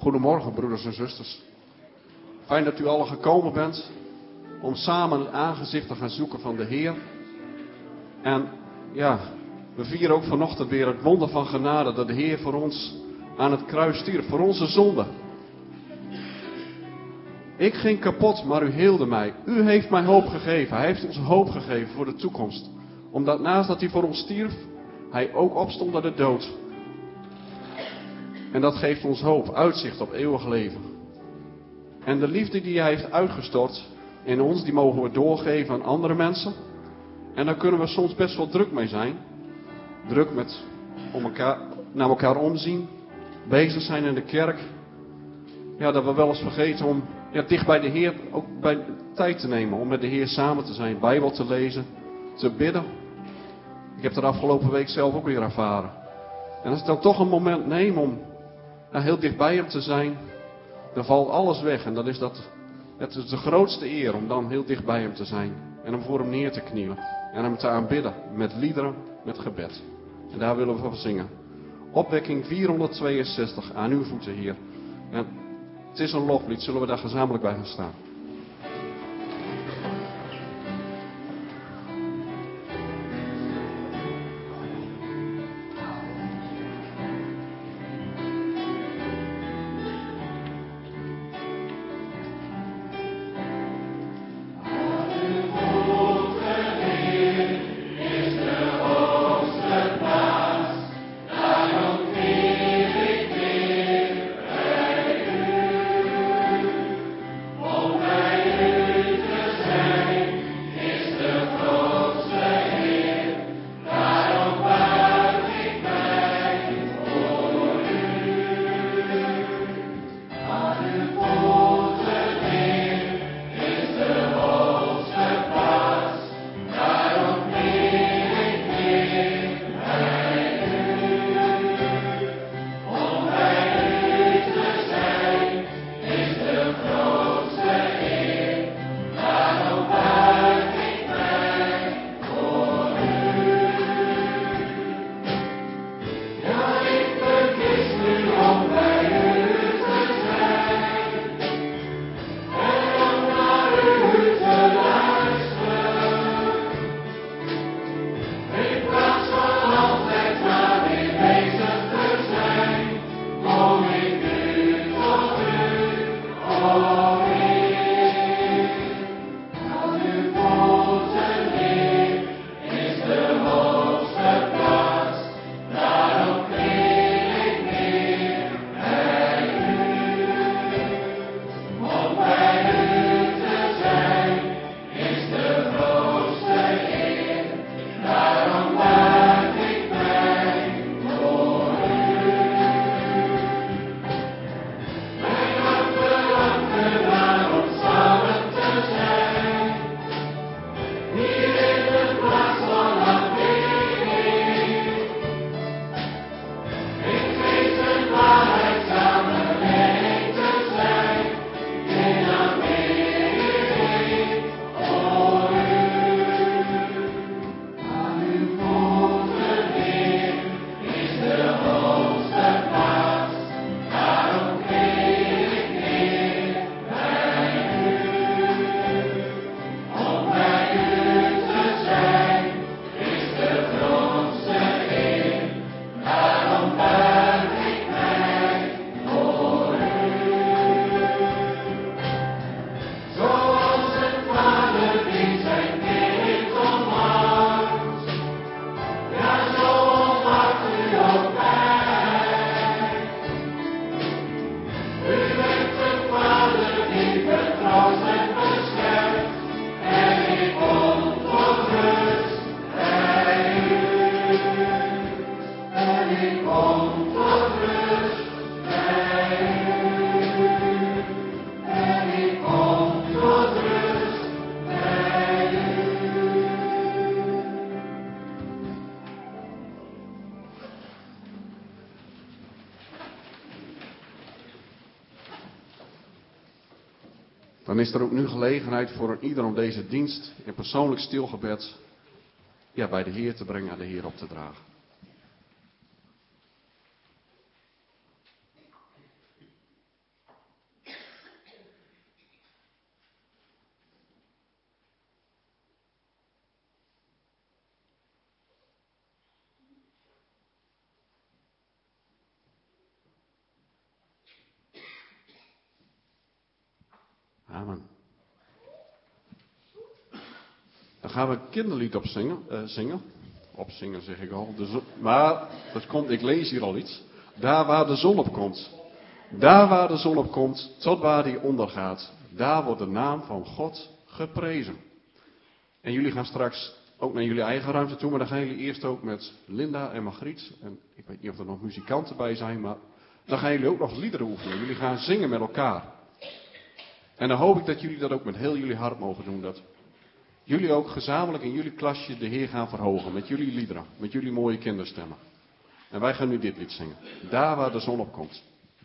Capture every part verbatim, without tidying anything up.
Goedemorgen, broeders en zusters. Fijn dat u allen gekomen bent om samen het aangezicht te gaan zoeken van de Heer. En ja, we vieren ook vanochtend weer het wonder van genade dat de Heer voor ons aan het kruis stierf, voor onze zonde. Ik ging kapot, maar u heelde mij. U heeft mij hoop gegeven. Hij heeft ons hoop gegeven voor de toekomst. Omdat naast dat hij voor ons stierf, hij ook opstond uit de dood. En dat geeft ons hoop, uitzicht op eeuwig leven. En de liefde die hij heeft uitgestort in ons, die mogen we doorgeven aan andere mensen. En daar kunnen we soms best wel druk mee zijn. Druk met om elkaar, naar elkaar omzien. Bezig zijn in de kerk. Ja, dat we wel eens vergeten om ja, dicht bij de Heer ook bij tijd te nemen. Om met de Heer samen te zijn, Bijbel te lezen, te bidden. Ik heb dat afgelopen week zelf ook weer ervaren. En als ik dan toch een moment neem om ja, heel dicht bij hem te zijn, dan valt alles weg. En dan is dat het is de grootste eer om dan heel dicht bij hem te zijn. En om voor hem neer te knielen. En hem te aanbidden met liederen, met gebed. En daar willen we van zingen. Opwekking vierhonderdtweeënzestig, aan uw voeten, Heer. En het is een loflied, zullen we daar gezamenlijk bij gaan staan. Dan is er ook nu gelegenheid voor een ieder om deze dienst in persoonlijk stilgebed ja, bij de Heer te brengen, aan de Heer op te dragen. Amen. Dan gaan we een kinderlied op zingen. Uh, zingen. Opzingen zeg ik al. De zon, maar, dat komt, ik lees hier al iets. Daar waar de zon op komt. Daar waar de zon op komt, tot waar die ondergaat. Daar wordt de naam van God geprezen. En jullie gaan straks ook naar jullie eigen ruimte toe. Maar dan gaan jullie eerst ook met Linda en Margriet. En ik weet niet of er nog muzikanten bij zijn. Maar dan gaan jullie ook nog liederen oefenen. Jullie gaan zingen met elkaar. En dan hoop ik dat jullie dat ook met heel jullie hart mogen doen. Dat jullie ook gezamenlijk in jullie klasje de Heer gaan verhogen. Met jullie liederen. Met jullie mooie kinderstemmen. En wij gaan nu dit lied zingen. Daar waar de zon op komt.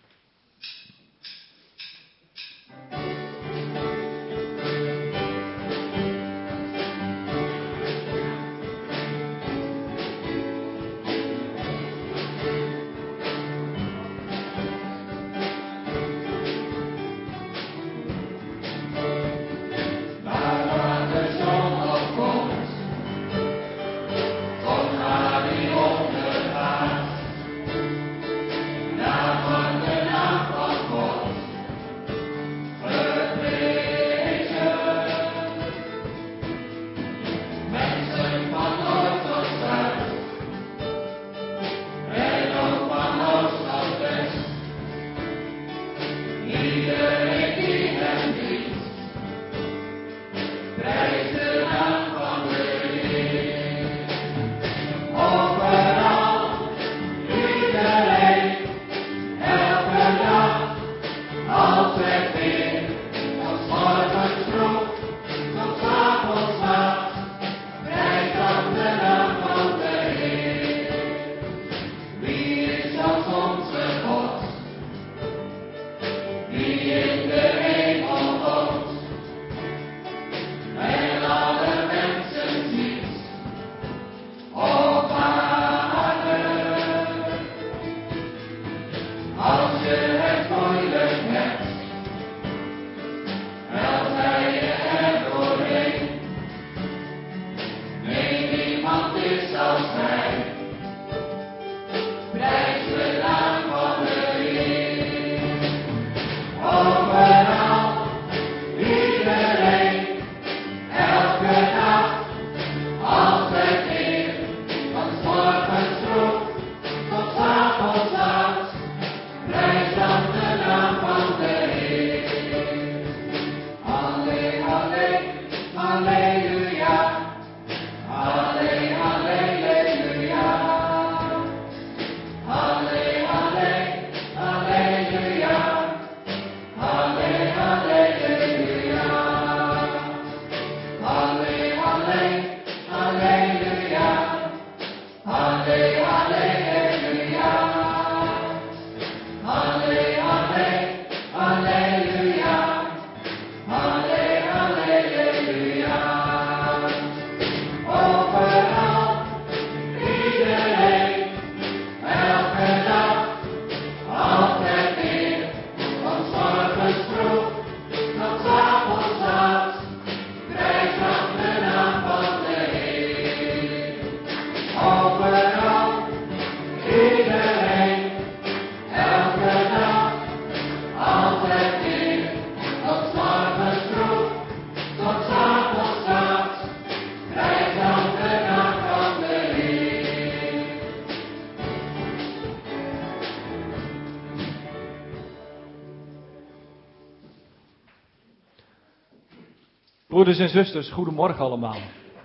Broeders en zusters, goedemorgen allemaal.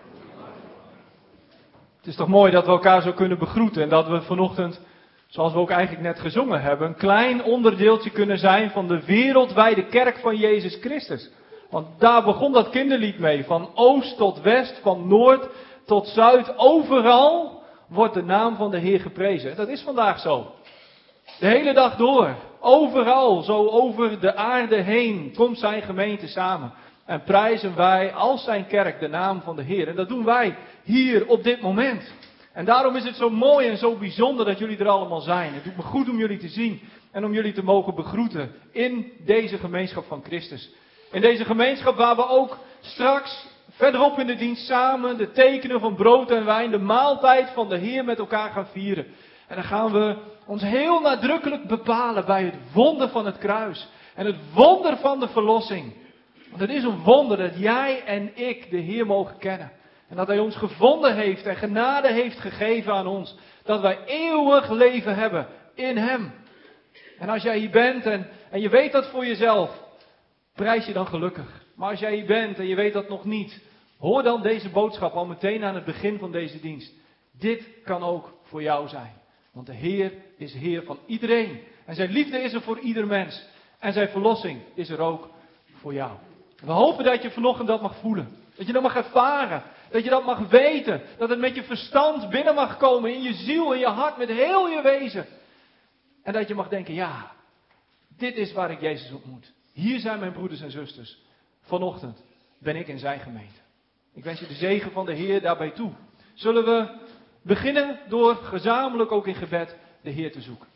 Het is toch mooi dat we elkaar zo kunnen begroeten en dat we vanochtend, zoals we ook eigenlijk net gezongen hebben, een klein onderdeeltje kunnen zijn van de wereldwijde kerk van Jezus Christus. Want daar begon dat kinderlied mee, van oost tot west, van noord tot zuid, overal wordt de naam van de Heer geprezen. Dat is vandaag zo. De hele dag door, overal, zo over de aarde heen, komt zijn gemeente samen. En prijzen wij als zijn kerk de naam van de Heer. En dat doen wij hier op dit moment. En daarom is het zo mooi en zo bijzonder dat jullie er allemaal zijn. Het doet me goed om jullie te zien en om jullie te mogen begroeten in deze gemeenschap van Christus. In deze gemeenschap waar we ook straks verderop in de dienst samen de tekenen van brood en wijn, de maaltijd van de Heer met elkaar gaan vieren. En dan gaan we ons heel nadrukkelijk bepalen bij het wonder van het kruis. En het wonder van de verlossing. Want het is een wonder dat jij en ik de Heer mogen kennen. En dat Hij ons gevonden heeft en genade heeft gegeven aan ons. Dat wij eeuwig leven hebben in Hem. En als jij hier bent en, en je weet dat voor jezelf, prijs je dan gelukkig. Maar als jij hier bent en je weet dat nog niet, hoor dan deze boodschap al meteen aan het begin van deze dienst. Dit kan ook voor jou zijn. Want de Heer is Heer van iedereen. En zijn liefde is er voor ieder mens. En zijn verlossing is er ook voor jou. We hopen dat je vanochtend dat mag voelen. Dat je dat mag ervaren. Dat je dat mag weten. Dat het met je verstand binnen mag komen. In je ziel, in je hart, met heel je wezen. En dat je mag denken, ja, dit is waar ik Jezus ontmoet. Hier zijn mijn broeders en zusters. Vanochtend ben ik in zijn gemeente. Ik wens je de zegen van de Heer daarbij toe. Zullen we beginnen door gezamenlijk ook in gebed de Heer te zoeken.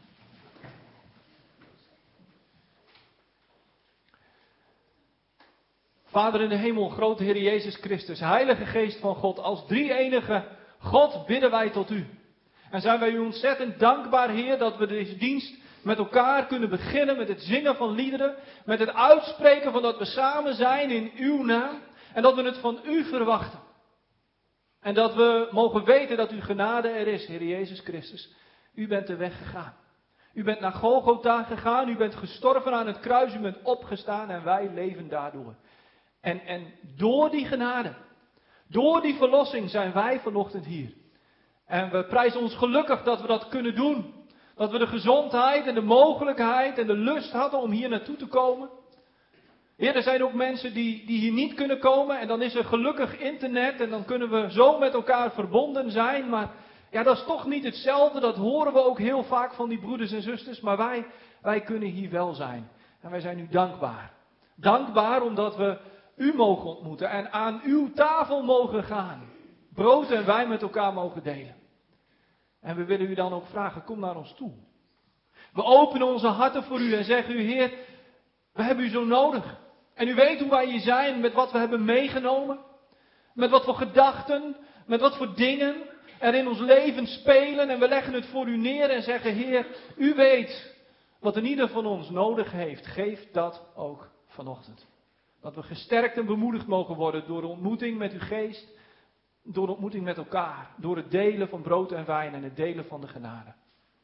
Vader in de hemel, grote Heer Jezus Christus, Heilige Geest van God, als drie-enige God bidden wij tot u. En zijn wij u ontzettend dankbaar, Heer, dat we deze dienst met elkaar kunnen beginnen met het zingen van liederen, met het uitspreken van dat we samen zijn in uw naam en dat we het van u verwachten. En dat we mogen weten dat uw genade er is, Heer Jezus Christus. U bent de weg gegaan. U bent naar Golgotha gegaan, u bent gestorven aan het kruis, u bent opgestaan en wij leven daardoor. En, en door die genade, door die verlossing zijn wij vanochtend hier. En we prijzen ons gelukkig dat we dat kunnen doen. Dat we de gezondheid en de mogelijkheid en de lust hadden om hier naartoe te komen. Heer, er zijn ook mensen die, die hier niet kunnen komen en dan is er gelukkig internet en dan kunnen we zo met elkaar verbonden zijn. Maar ja, dat is toch niet hetzelfde, dat horen we ook heel vaak van die broeders en zusters. Maar wij, wij kunnen hier wel zijn en wij zijn u dankbaar. Dankbaar omdat we u mogen ontmoeten en aan uw tafel mogen gaan. Brood en wijn met elkaar mogen delen. En we willen u dan ook vragen, kom naar ons toe. We openen onze harten voor u en zeggen u, Heer, we hebben u zo nodig. En u weet hoe wij hier zijn, met wat we hebben meegenomen. Met wat voor gedachten, met wat voor dingen er in ons leven spelen. En we leggen het voor u neer en zeggen, Heer, u weet wat een ieder van ons nodig heeft. Geef dat ook vanochtend. Dat we gesterkt en bemoedigd mogen worden door de ontmoeting met uw geest. Door de ontmoeting met elkaar. Door het delen van brood en wijn en het delen van de genade.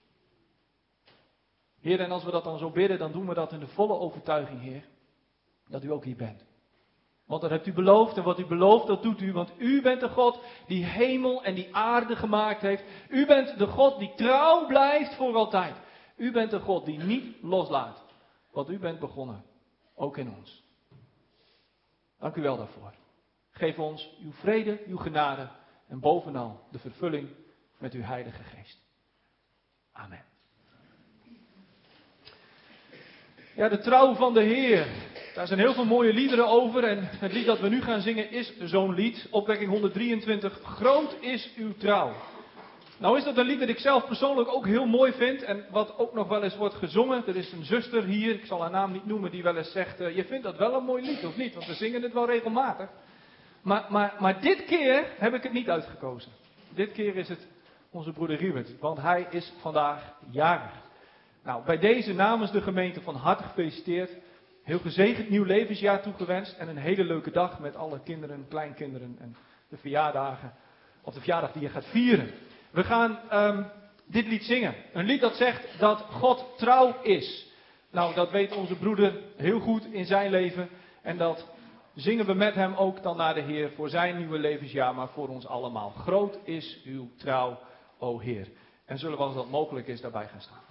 Heer, en als we dat dan zo bidden, dan doen we dat in de volle overtuiging, Heer. Dat u ook hier bent. Want dat hebt u beloofd en wat u belooft, dat doet u. Want u bent de God die hemel en die aarde gemaakt heeft. U bent de God die trouw blijft voor altijd. U bent de God die niet loslaat wat u bent begonnen. Ook in ons. Dank u wel daarvoor. Geef ons uw vrede, uw genade en bovenal de vervulling met uw Heilige Geest. Amen. Ja, de trouw van de Heer. Daar zijn heel veel mooie liederen over en het lied dat we nu gaan zingen is zo'n lied. Opwekking honderddrieëntwintig. Groot is uw trouw. Nou is dat een lied dat ik zelf persoonlijk ook heel mooi vind en wat ook nog wel eens wordt gezongen. Er is een zuster hier, ik zal haar naam niet noemen, die wel eens zegt, uh, je vindt dat wel een mooi lied of niet? Want we zingen het wel regelmatig. Maar, maar, maar dit keer heb ik het niet uitgekozen. Dit keer is het onze broeder Riebert, want hij is vandaag jarig. Nou, bij deze namens de gemeente van harte gefeliciteerd. Heel gezegend nieuw levensjaar toegewenst en een hele leuke dag met alle kinderen, kleinkinderen en de verjaardagen, of de verjaardag die je gaat vieren. We gaan um, dit lied zingen. Een lied dat zegt dat God trouw is. Nou, dat weet onze broeder heel goed in zijn leven. En dat zingen we met hem ook dan naar de Heer voor zijn nieuwe levensjaar, maar voor ons allemaal. Groot is uw trouw, o Heer. En zullen we als dat mogelijk is daarbij gaan staan.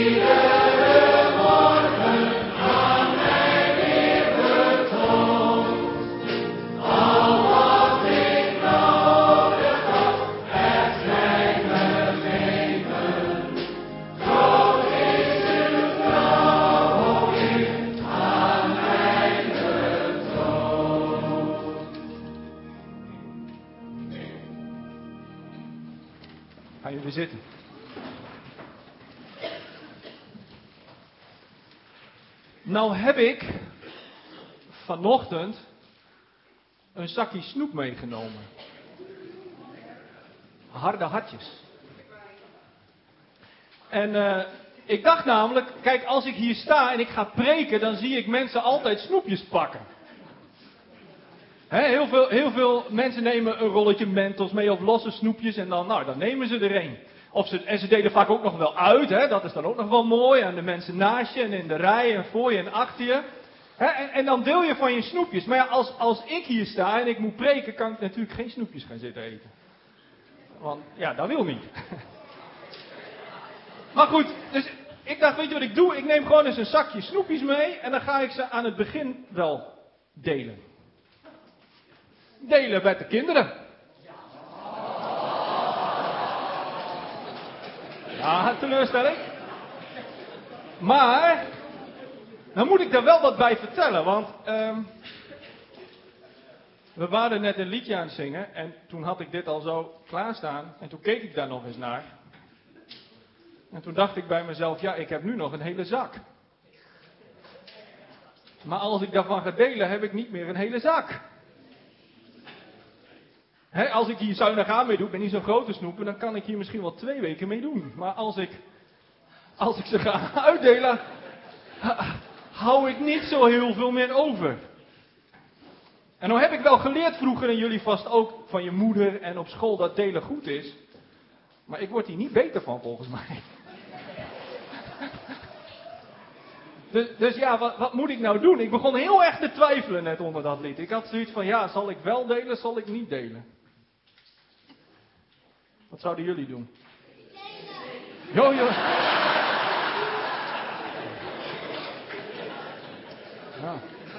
Ga je weer zitten. Nou heb ik vanochtend een zakje snoep meegenomen. Harde hartjes. En uh, ik dacht namelijk, kijk, als ik hier sta en ik ga preken, dan zie ik mensen altijd snoepjes pakken. He, heel, veel, heel veel mensen nemen een rolletje Mentos mee of losse snoepjes en dan, nou, dan nemen ze er een. Of ze, en ze delen vaak ook nog wel uit, hè, dat is dan ook nog wel mooi, aan de mensen naast je en in de rij en voor je en achter je. He, en, en dan deel je van je snoepjes. Maar ja, als, als ik hier sta en ik moet preken, kan ik natuurlijk geen snoepjes gaan zitten eten. Want ja, dat wil niet. Maar goed, dus ik dacht, weet je wat ik doe? Ik neem gewoon eens een zakje snoepjes mee en dan ga ik ze aan het begin wel delen. Delen met de kinderen. Ja, teleurstelling. Maar, dan moet ik daar wel wat bij vertellen, want um, we waren net een liedje aan het zingen en toen had ik dit al zo klaarstaan en toen keek ik daar nog eens naar. En toen dacht ik bij mezelf, ja, ik heb nu nog een hele zak. Maar als ik daarvan ga delen, heb ik niet meer een hele zak. He, als ik hier zuinig aan mee doe, ik ben niet zo'n grote snoepen, dan kan ik hier misschien wel twee weken mee doen. Maar als ik, als ik ze ga uitdelen, hou ik niet zo heel veel meer over. En nou heb ik wel geleerd vroeger, en jullie vast ook, van je moeder en op school dat delen goed is. Maar ik word hier niet beter van volgens mij. Dus, dus ja, wat, wat moet ik nou doen? Ik begon heel erg te twijfelen net onder dat lied. Ik had zoiets van, ja, zal ik wel delen, zal ik niet delen? Wat zouden jullie doen? Jo, jo. Ja.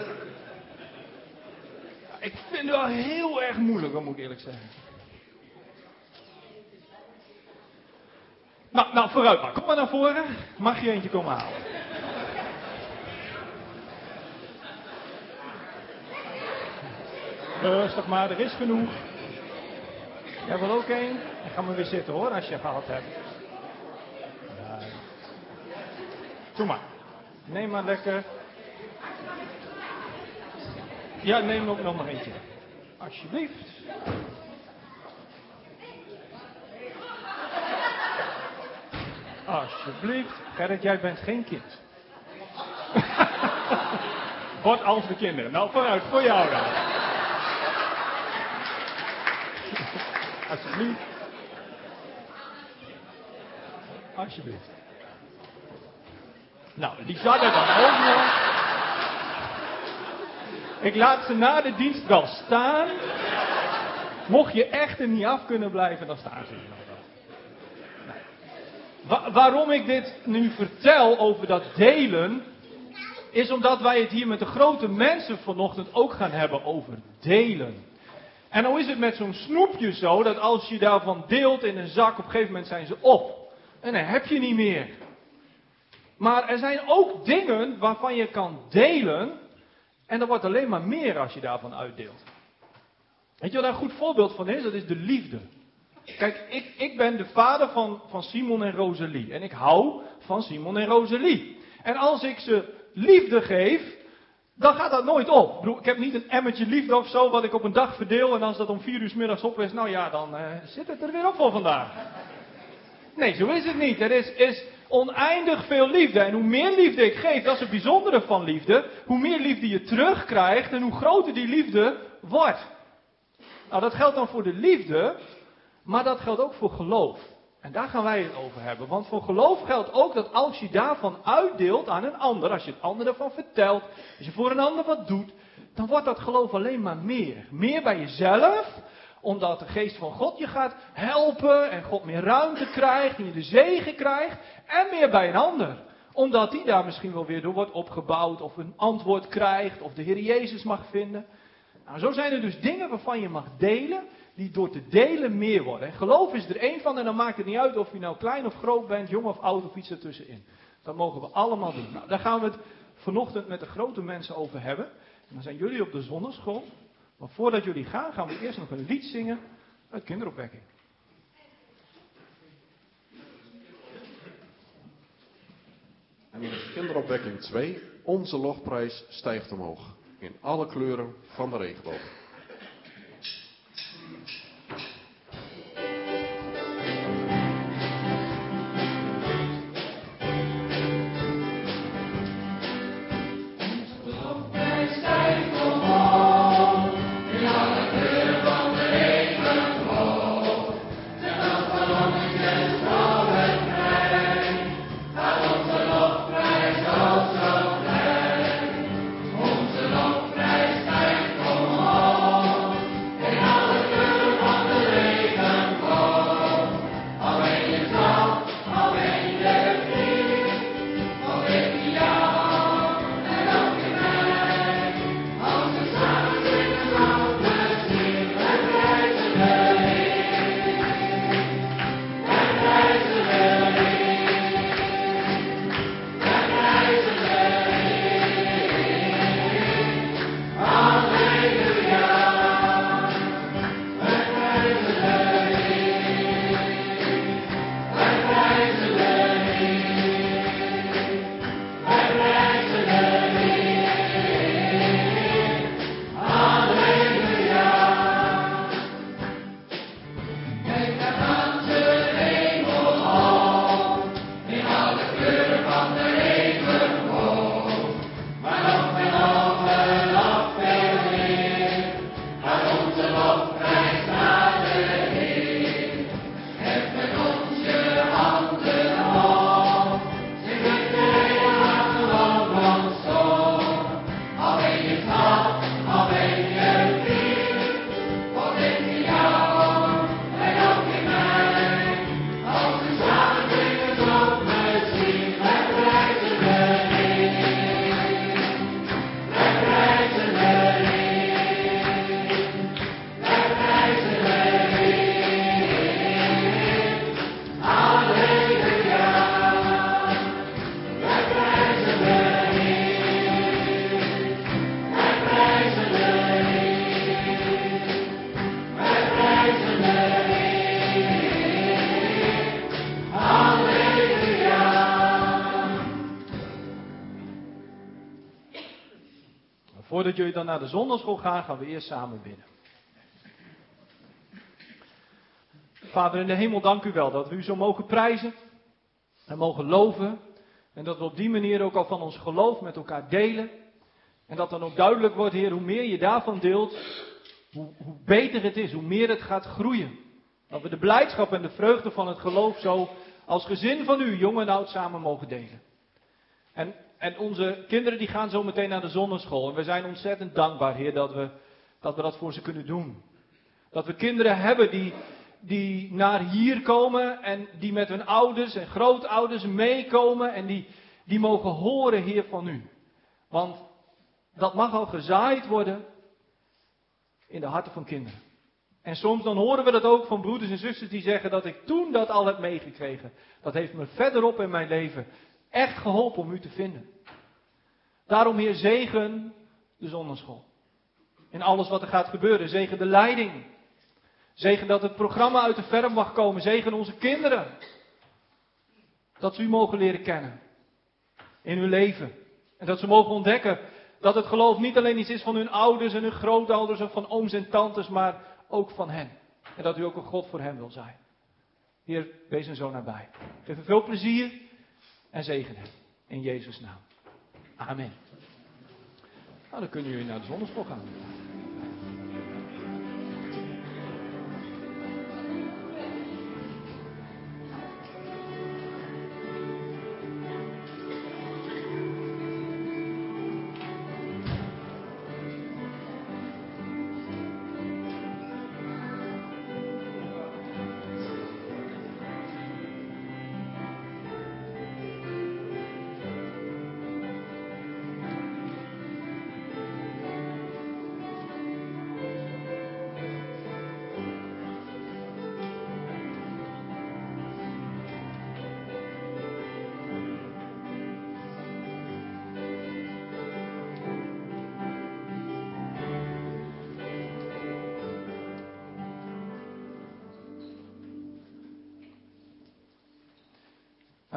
Ik vind het wel heel erg moeilijk, dat moet ik eerlijk zeggen. Nou, nou vooruit maar. Kom maar naar voren. Mag je eentje komen halen? Rustig maar, er is genoeg. Jij wil ook één? Dan gaan we weer zitten hoor, als je gehad hebt. Ja. Doe maar. Neem maar lekker. Ja, neem ook nog maar eentje. Alsjeblieft. Alsjeblieft. Gerrit, jij bent geen kind. Word als de kinderen. Nou, vooruit, voor jou dan. Alsjeblieft. Alsjeblieft. Nou, die zat er dan ook nog. Ik laat ze na de dienst wel staan. Mocht je echt er niet af kunnen blijven, dan staan ze hier nog wel. Nou. Wa- waarom ik dit nu vertel over dat delen, is omdat wij het hier met de grote mensen vanochtend ook gaan hebben over delen. En nou is het met zo'n snoepje zo, dat als je daarvan deelt in een zak, op een gegeven moment zijn ze op. En dan heb je niet meer. Maar er zijn ook dingen waarvan je kan delen, en dat wordt alleen maar meer als je daarvan uitdeelt. Weet je wat daar een goed voorbeeld van is? Dat is de liefde. Kijk, ik, ik ben de vader van, van Simon en Rosalie. En ik hou van Simon en Rosalie. En als ik ze liefde geef, dan gaat dat nooit op. Ik bedoel, ik heb niet een emmertje liefde of zo, wat ik op een dag verdeel. En als dat om vier uur 's middags op is, nou ja, dan uh, zit het er weer op voor vandaag. Nee, zo is het niet. Er is, is oneindig veel liefde. En hoe meer liefde ik geef, dat is het bijzondere van liefde. Hoe meer liefde je terugkrijgt en hoe groter die liefde wordt. Nou, dat geldt dan voor de liefde, maar dat geldt ook voor geloof. En daar gaan wij het over hebben. Want voor geloof geldt ook dat als je daarvan uitdeelt aan een ander, als je het ander ervan vertelt, als je voor een ander wat doet, dan wordt dat geloof alleen maar meer. Meer bij jezelf, Omdat de geest van God je gaat helpen en God meer ruimte krijgt en je de zegen krijgt. En meer bij een ander. Omdat die daar misschien wel weer door wordt opgebouwd of een antwoord krijgt of de Heer Jezus mag vinden. Nou, zo zijn er dus dingen waarvan je mag delen, die door te delen meer worden. En geloof is er één van en dan maakt het niet uit of je nou klein of groot bent, jong of oud of iets ertussenin. Dat mogen we allemaal doen. Nou, daar gaan we het vanochtend met de grote mensen over hebben. En dan zijn jullie op de zondagschool. Maar voordat jullie gaan, gaan we eerst nog een lied zingen uit kinderopwekking. En in kinderopwekking twee, onze lofprijs stijgt omhoog. In alle kleuren van de regenboog. Voordat jullie dan naar de zondagschool gaan, gaan we eerst samen bidden. Vader in de hemel, dank u wel dat we u zo mogen prijzen en mogen loven. En dat we op die manier ook al van ons geloof met elkaar delen. En dat dan ook duidelijk wordt, Heer, hoe meer je daarvan deelt, hoe, hoe beter het is, hoe meer het gaat groeien. Dat we de blijdschap en de vreugde van het geloof zo als gezin van u, jong en oud, samen mogen delen. En, en onze kinderen die gaan zo meteen naar de zondagschool. En we zijn ontzettend dankbaar, Heer, dat we, dat we dat voor ze kunnen doen. Dat we kinderen hebben die, die naar hier komen en die met hun ouders en grootouders meekomen. En die, die mogen horen, Heer, van u. Want dat mag al gezaaid worden in de harten van kinderen. En soms dan horen we dat ook van broeders en zusters die zeggen dat ik toen dat al heb meegekregen. Dat heeft me verderop in mijn leven echt geholpen om u te vinden. Daarom, Heer, zegen de zondagschool. In alles wat er gaat gebeuren. Zegen de leiding. Zegen dat het programma uit de verf mag komen. Zegen onze kinderen. Dat ze u mogen leren kennen. In hun leven. En dat ze mogen ontdekken dat het geloof niet alleen iets is van hun ouders en hun grootouders of van ooms en tantes, maar ook van hen. En dat u ook een God voor hen wil zijn. Heer, wees hen zo nabij. Geef hen veel plezier en zegen hen. In Jezus' naam. Amen. Nou, dan kunnen jullie naar de zondagschool gaan.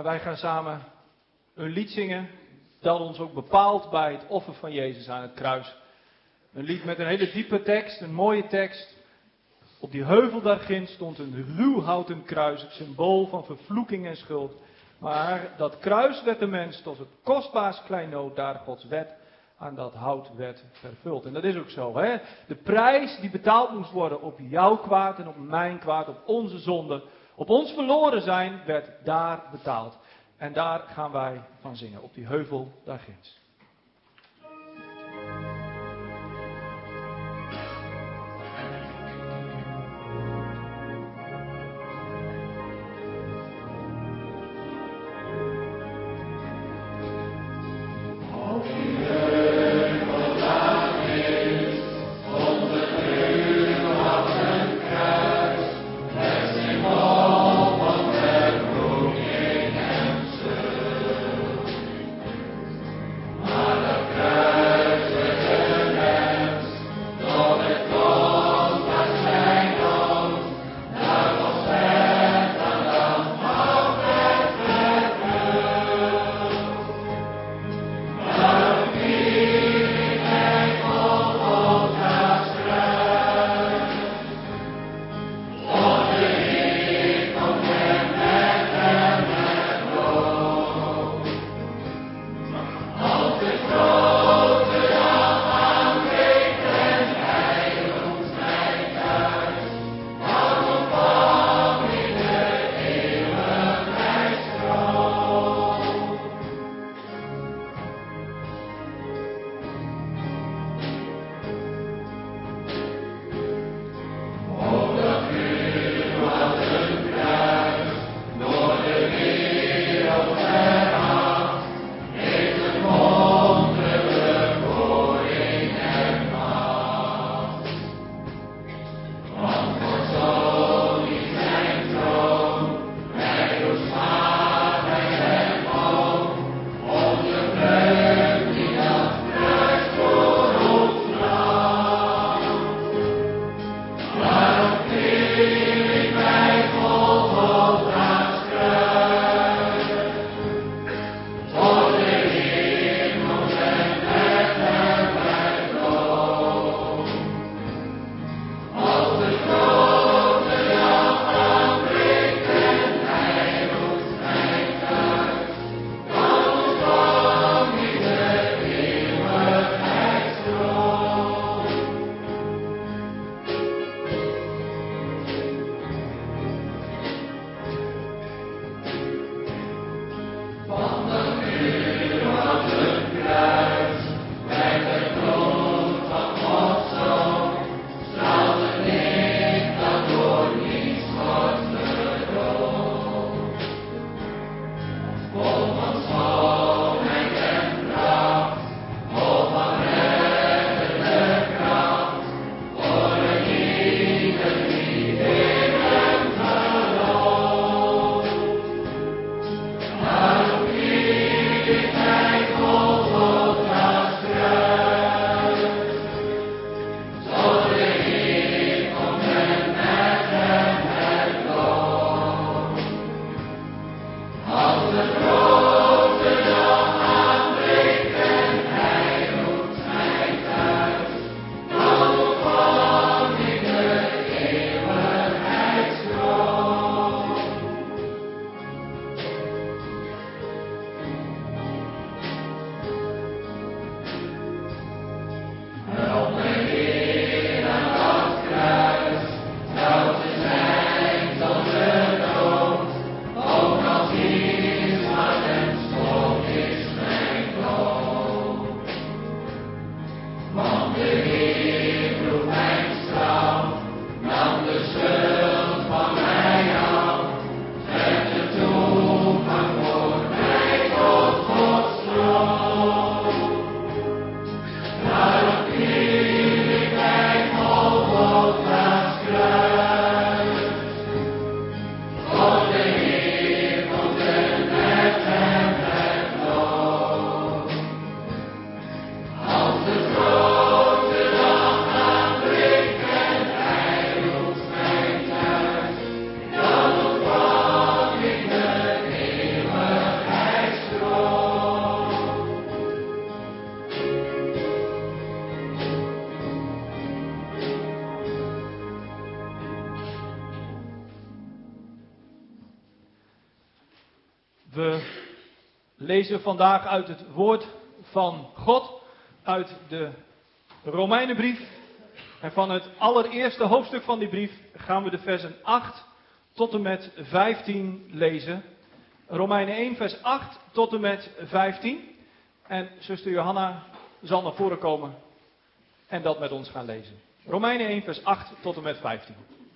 En wij gaan samen een lied zingen dat ons ook bepaalt bij het offer van Jezus aan het kruis. Een lied met een hele diepe tekst, een mooie tekst. Op die heuvel daarginds stond een ruw houten kruis, het symbool van vervloeking en schuld. Maar dat kruis werd de mens tot het kostbaarst kleinood, daar Gods wet aan dat hout werd vervuld. En dat is ook zo, hè. De prijs die betaald moest worden op jouw kwaad en op mijn kwaad, op onze zonde, op ons verloren zijn, werd daar betaald. En daar gaan wij van zingen, op die heuvel daarginds. Oh, lezen vandaag uit het woord van God, uit de Romeinenbrief. En van het allereerste hoofdstuk van die brief gaan we de versen acht tot en met vijftien lezen. Romeinen één vers acht tot en met vijftien. En zuster Johanna zal naar voren komen en dat met ons gaan lezen. Romeinen één vers acht tot en met vijftien.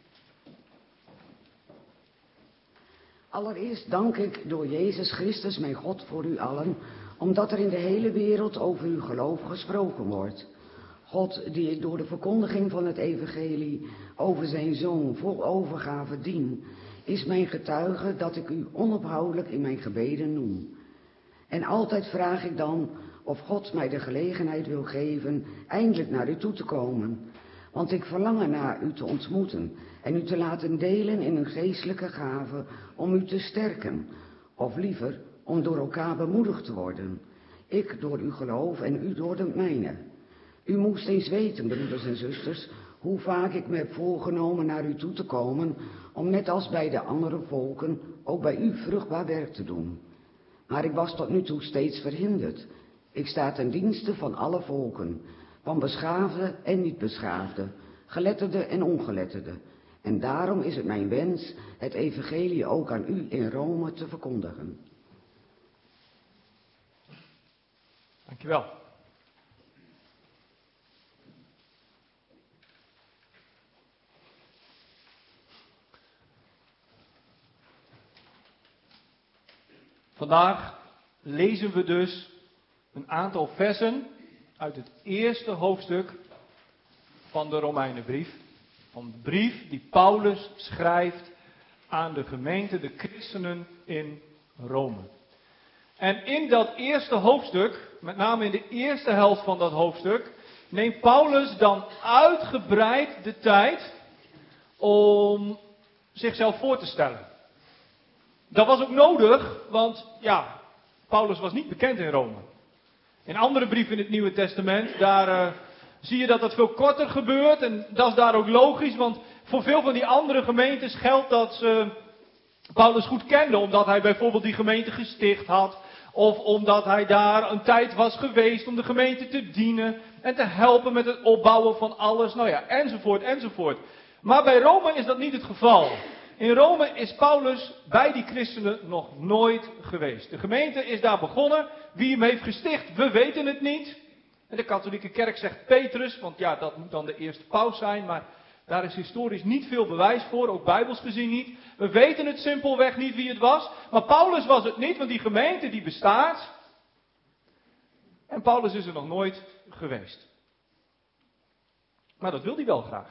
Allereerst dank ik door Jezus Christus, mijn God, voor u allen, omdat er in de hele wereld over uw geloof gesproken wordt. God, die ik door de verkondiging van het evangelie over zijn Zoon vol overgave dien, is mijn getuige dat ik u onophoudelijk in mijn gebeden noem. En altijd vraag ik dan of God mij de gelegenheid wil geven eindelijk naar u toe te komen. Want ik verlang ernaar u te ontmoeten en u te laten delen in een geestelijke gave om u te sterken. Of liever, om door elkaar bemoedigd te worden. Ik door uw geloof en u door de mijne. U moest eens weten, broeders en zusters, hoe vaak ik me heb voorgenomen naar u toe te komen, om net als bij de andere volken ook bij u vruchtbaar werk te doen. Maar ik was tot nu toe steeds verhinderd. Ik sta ten dienste van alle volken, van beschaafde en niet beschaafde, geletterde en ongeletterde. En daarom is het mijn wens het evangelie ook aan u in Rome te verkondigen. Dankjewel. Vandaag lezen we dus een aantal versen uit het eerste hoofdstuk van de Romeinenbrief. Van de brief die Paulus schrijft aan de gemeente, de christenen in Rome. En in dat eerste hoofdstuk, met name in de eerste helft van dat hoofdstuk, neemt Paulus dan uitgebreid de tijd om zichzelf voor te stellen. Dat was ook nodig, want ja, Paulus was niet bekend in Rome. In andere brieven in het Nieuwe Testament, daar uh, zie je dat dat veel korter gebeurt. En dat is daar ook logisch, want voor veel van die andere gemeentes geldt dat ze Paulus goed kenden. Omdat hij bijvoorbeeld die gemeente gesticht had. Of omdat hij daar een tijd was geweest om de gemeente te dienen. En te helpen met het opbouwen van alles. Nou ja, enzovoort, enzovoort. Maar bij Rome is dat niet het geval. In Rome is Paulus bij die christenen nog nooit geweest. De gemeente is daar begonnen. Wie hem heeft gesticht, we weten het niet. En de katholieke kerk zegt Petrus, want ja, dat moet dan de eerste paus zijn. Maar daar is historisch niet veel bewijs voor, ook bijbels gezien niet. We weten het simpelweg niet wie het was. Maar Paulus was het niet, want die gemeente die bestaat. En Paulus is er nog nooit geweest. Maar dat wil hij wel graag.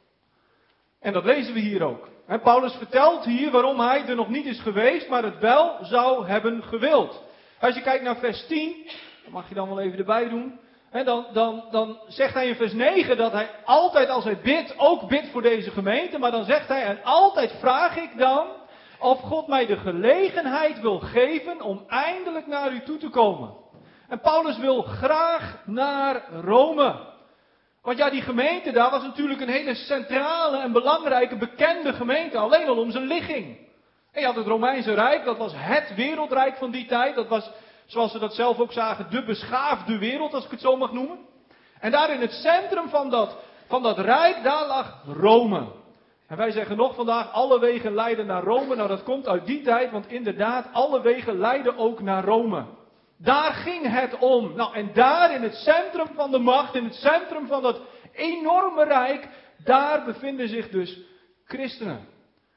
En dat lezen we hier ook. En Paulus vertelt hier waarom hij er nog niet is geweest, maar het wel zou hebben gewild. Als je kijkt naar vers tien, dat mag je dan wel even erbij doen. En dan, dan, dan zegt hij in vers negen dat hij altijd als hij bidt, ook bidt voor deze gemeente. Maar dan zegt hij, en altijd vraag ik dan of God mij de gelegenheid wil geven om eindelijk naar u toe te komen. En Paulus wil graag naar Rome. Want ja, die gemeente daar was natuurlijk een hele centrale en belangrijke, bekende gemeente. Alleen al om zijn ligging. En je had het Romeinse Rijk, dat was het wereldrijk van die tijd. Dat was, zoals ze dat zelf ook zagen, de beschaafde wereld, als ik het zo mag noemen. En daar in het centrum van dat, van dat rijk, daar lag Rome. En wij zeggen nog vandaag, alle wegen leiden naar Rome. Nou, dat komt uit die tijd, want inderdaad, alle wegen leiden ook naar Rome. Daar ging het om. Nou, en daar in het centrum van de macht, in het centrum van dat enorme rijk, daar bevinden zich dus christenen.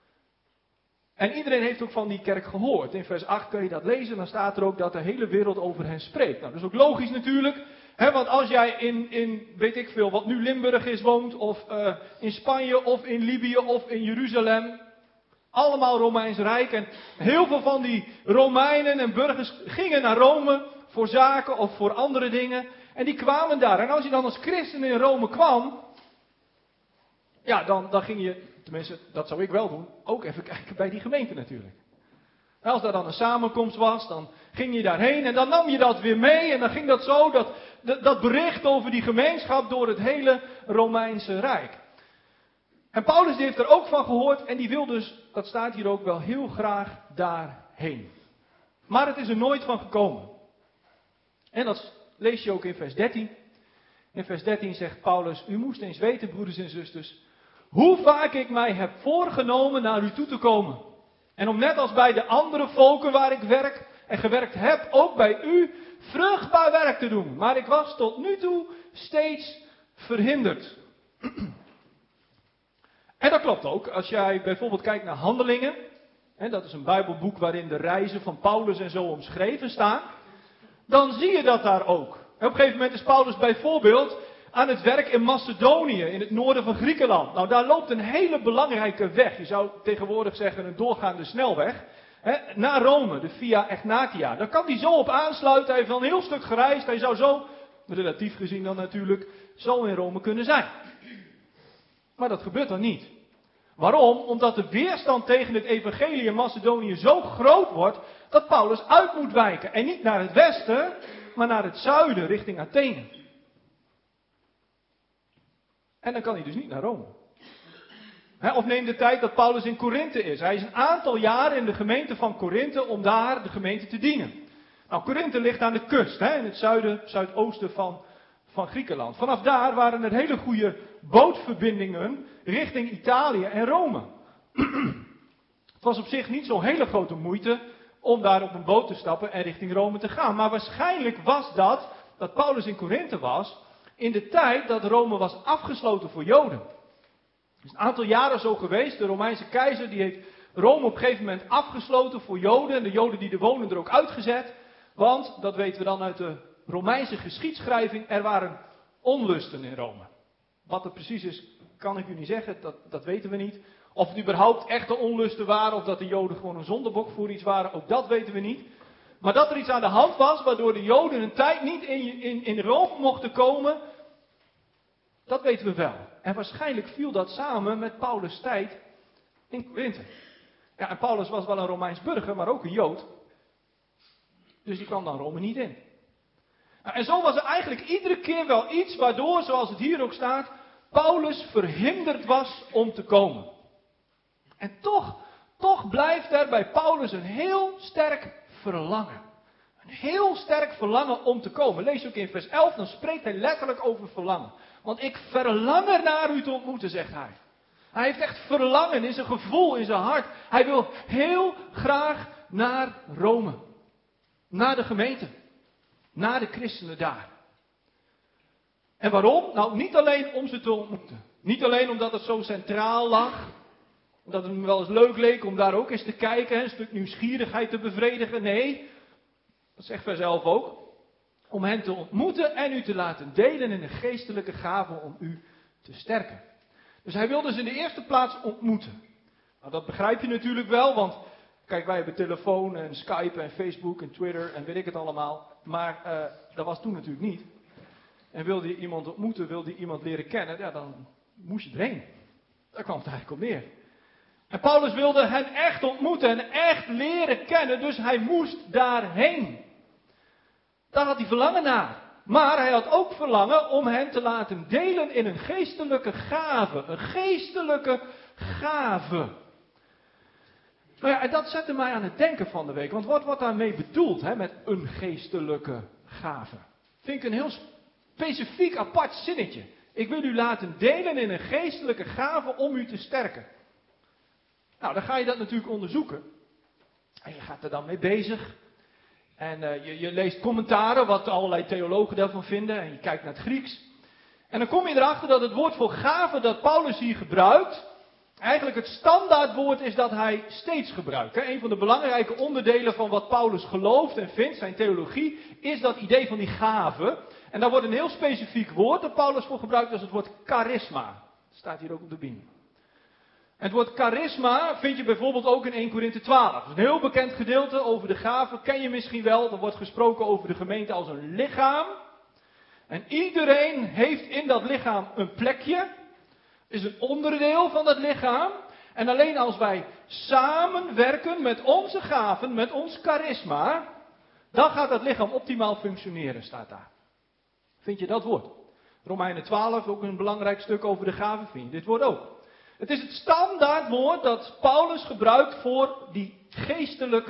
En iedereen heeft ook van die kerk gehoord. In vers acht kun je dat lezen, dan staat er ook dat de hele wereld over hen spreekt. Nou, dat is ook logisch natuurlijk. Hè, want als jij in, in, weet ik veel, wat nu Limburg is, woont, of uh, in Spanje, of in Libië, of in Jeruzalem. Allemaal Romeins Rijk. En heel veel van die Romeinen en burgers gingen naar Rome voor zaken of voor andere dingen. En die kwamen daar. En als je dan als christen in Rome kwam, ja, dan, dan ging je, tenminste, dat zou ik wel doen, ook even kijken bij die gemeente natuurlijk. En als daar dan een samenkomst was, dan ging je daarheen en dan nam je dat weer mee. En dan ging dat zo, dat, dat, dat bericht over die gemeenschap door het hele Romeinse Rijk. En Paulus die heeft er ook van gehoord en die wil dus, dat staat hier ook wel, heel graag daarheen. Maar het is er nooit van gekomen. En dat lees je ook in vers dertien. In vers dertien zegt Paulus, u moest eens weten, broeders en zusters, hoe vaak ik mij heb voorgenomen naar u toe te komen. En om net als bij de andere volken waar ik werk en gewerkt heb, ook bij u vruchtbaar werk te doen. Maar ik was tot nu toe steeds verhinderd. En dat klopt ook. Als jij bijvoorbeeld kijkt naar Handelingen, en dat is een Bijbelboek waarin de reizen van Paulus en zo omschreven staan, dan zie je dat daar ook. En op een gegeven moment is Paulus bijvoorbeeld aan het werk in Macedonië, in het noorden van Griekenland. Nou, daar loopt een hele belangrijke weg. Je zou tegenwoordig zeggen een doorgaande snelweg. Hè, naar Rome, de Via Egnatia. Daar kan hij zo op aansluiten. Hij heeft al een heel stuk gereisd. Hij zou zo, relatief gezien dan natuurlijk, zo in Rome kunnen zijn. Maar dat gebeurt dan niet. Waarom? Omdat de weerstand tegen het evangelie in Macedonië zo groot wordt, dat Paulus uit moet wijken. En niet naar het westen, maar naar het zuiden, richting Athene. En dan kan hij dus niet naar Rome. He, of neem de tijd dat Paulus in Korinthe is. Hij is een aantal jaren in de gemeente van Korinthe om daar de gemeente te dienen. Nou, Korinthe ligt aan de kust, he, in het zuiden, zuidoosten van, van Griekenland. Vanaf daar waren er hele goede bootverbindingen richting Italië en Rome. Het was op zich niet zo'n hele grote moeite om daar op een boot te stappen en richting Rome te gaan. Maar waarschijnlijk was dat, dat Paulus in Korinthe was, in de tijd dat Rome was afgesloten voor Joden. Het is een aantal jaren zo geweest. De Romeinse keizer die heeft Rome op een gegeven moment afgesloten voor Joden. En de Joden die er wonen er ook uitgezet. Want, dat weten we dan uit de Romeinse geschiedschrijving, er waren onlusten in Rome. Wat er precies is, kan ik u niet zeggen. Dat, dat weten we niet. Of het überhaupt echte onlusten waren, of dat de Joden gewoon een zondebok voor iets waren, ook dat weten we niet. Maar dat er iets aan de hand was, waardoor de Joden een tijd niet in, in, in Rome mochten komen, dat weten we wel. En waarschijnlijk viel dat samen met Paulus' tijd in Korinthe. Ja, en Paulus was wel een Romeins burger, maar ook een Jood. Dus die kwam dan Rome niet in. Nou, en zo was er eigenlijk iedere keer wel iets waardoor, zoals het hier ook staat, Paulus verhinderd was om te komen. En toch, toch blijft er bij Paulus een heel sterk verlangen. Een heel sterk verlangen om te komen. Lees ook in vers elf, dan spreekt hij letterlijk over verlangen. Want ik verlang er naar u te ontmoeten, zegt hij. Hij heeft echt verlangen in zijn gevoel, in zijn hart. Hij wil heel graag naar Rome. Naar de gemeente. Naar de christenen daar. En waarom? Nou, niet alleen om ze te ontmoeten. Niet alleen omdat het zo centraal lag. Omdat het hem wel eens leuk leek om daar ook eens te kijken. Een stuk nieuwsgierigheid te bevredigen. Nee, dat zegt vers elf ook. Om hen te ontmoeten en u te laten delen in de geestelijke gaven om u te sterken. Dus hij wilde ze in de eerste plaats ontmoeten. Nou, dat begrijp je natuurlijk wel, want kijk, wij hebben telefoon en Skype en Facebook en Twitter en weet ik het allemaal. Maar uh, dat was toen natuurlijk niet. En wilde je iemand ontmoeten, wilde je iemand leren kennen, ja, dan moest je erheen. Daar kwam het eigenlijk op neer. En Paulus wilde hen echt ontmoeten en echt leren kennen, dus hij moest daarheen. Daar had hij verlangen naar. Maar hij had ook verlangen om hen te laten delen in een geestelijke gave. Een geestelijke gave. Nou ja, en dat zette mij aan het denken van de week. Want wat wordt daarmee bedoeld, hè, met een geestelijke gave? Vind ik een heel specifiek apart zinnetje. Ik wil u laten delen in een geestelijke gave om u te sterken. Nou, dan ga je dat natuurlijk onderzoeken. En je gaat er dan mee bezig. En uh, je, je leest commentaren, wat allerlei theologen daarvan vinden. En je kijkt naar het Grieks. En dan kom je erachter dat het woord voor gave dat Paulus hier gebruikt, eigenlijk het standaardwoord is dat hij steeds gebruikt. Hè. Een van de belangrijke onderdelen van wat Paulus gelooft en vindt, zijn theologie, is dat idee van die gave. En daar wordt een heel specifiek woord dat Paulus voor gebruikt, dat is het woord charisma. Dat staat hier ook op de biem. En het woord charisma vind je bijvoorbeeld ook in eerste Korinthe twaalf. Dat is een heel bekend gedeelte over de gaven, ken je misschien wel. Er wordt gesproken over de gemeente als een lichaam. En iedereen heeft in dat lichaam een plekje. Is een onderdeel van dat lichaam. En alleen als wij samenwerken met onze gaven, met ons charisma, dan gaat dat lichaam optimaal functioneren, staat daar. Vind je dat woord? Romeinen twaalf, ook een belangrijk stuk over de gaven, vind je dit woord ook. Het is het standaardwoord dat Paulus gebruikt voor die geestelijke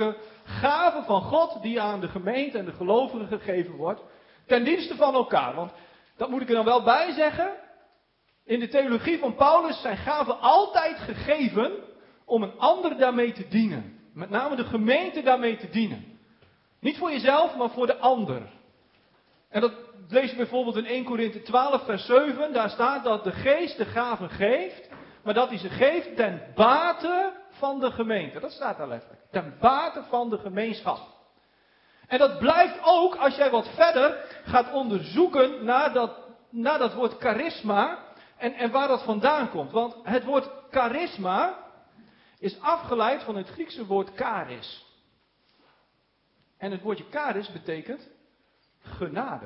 gave van God die aan de gemeente en de gelovigen gegeven wordt. Ten dienste van elkaar. Want dat moet ik er dan wel bij zeggen. In de theologie van Paulus zijn gaven altijd gegeven om een ander daarmee te dienen. Met name de gemeente daarmee te dienen. Niet voor jezelf, maar voor de ander. En dat lees je bijvoorbeeld in Eerste Korinthe twaalf vers zeven. Daar staat dat de geest de gaven geeft. Maar dat hij ze geeft ten bate van de gemeente. Dat staat daar letterlijk. Ten bate van de gemeenschap. En dat blijkt ook als jij wat verder gaat onderzoeken naar dat, naar dat woord charisma. En, en waar dat vandaan komt. Want het woord charisma is afgeleid van het Griekse woord charis. En het woordje charis betekent genade.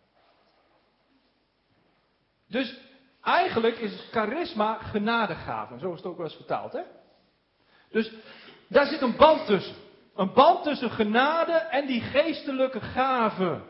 Dus eigenlijk is charisma genadegave. Zo is het ook wel eens vertaald, hè? Dus daar zit een band tussen. Een band tussen genade en die geestelijke gave.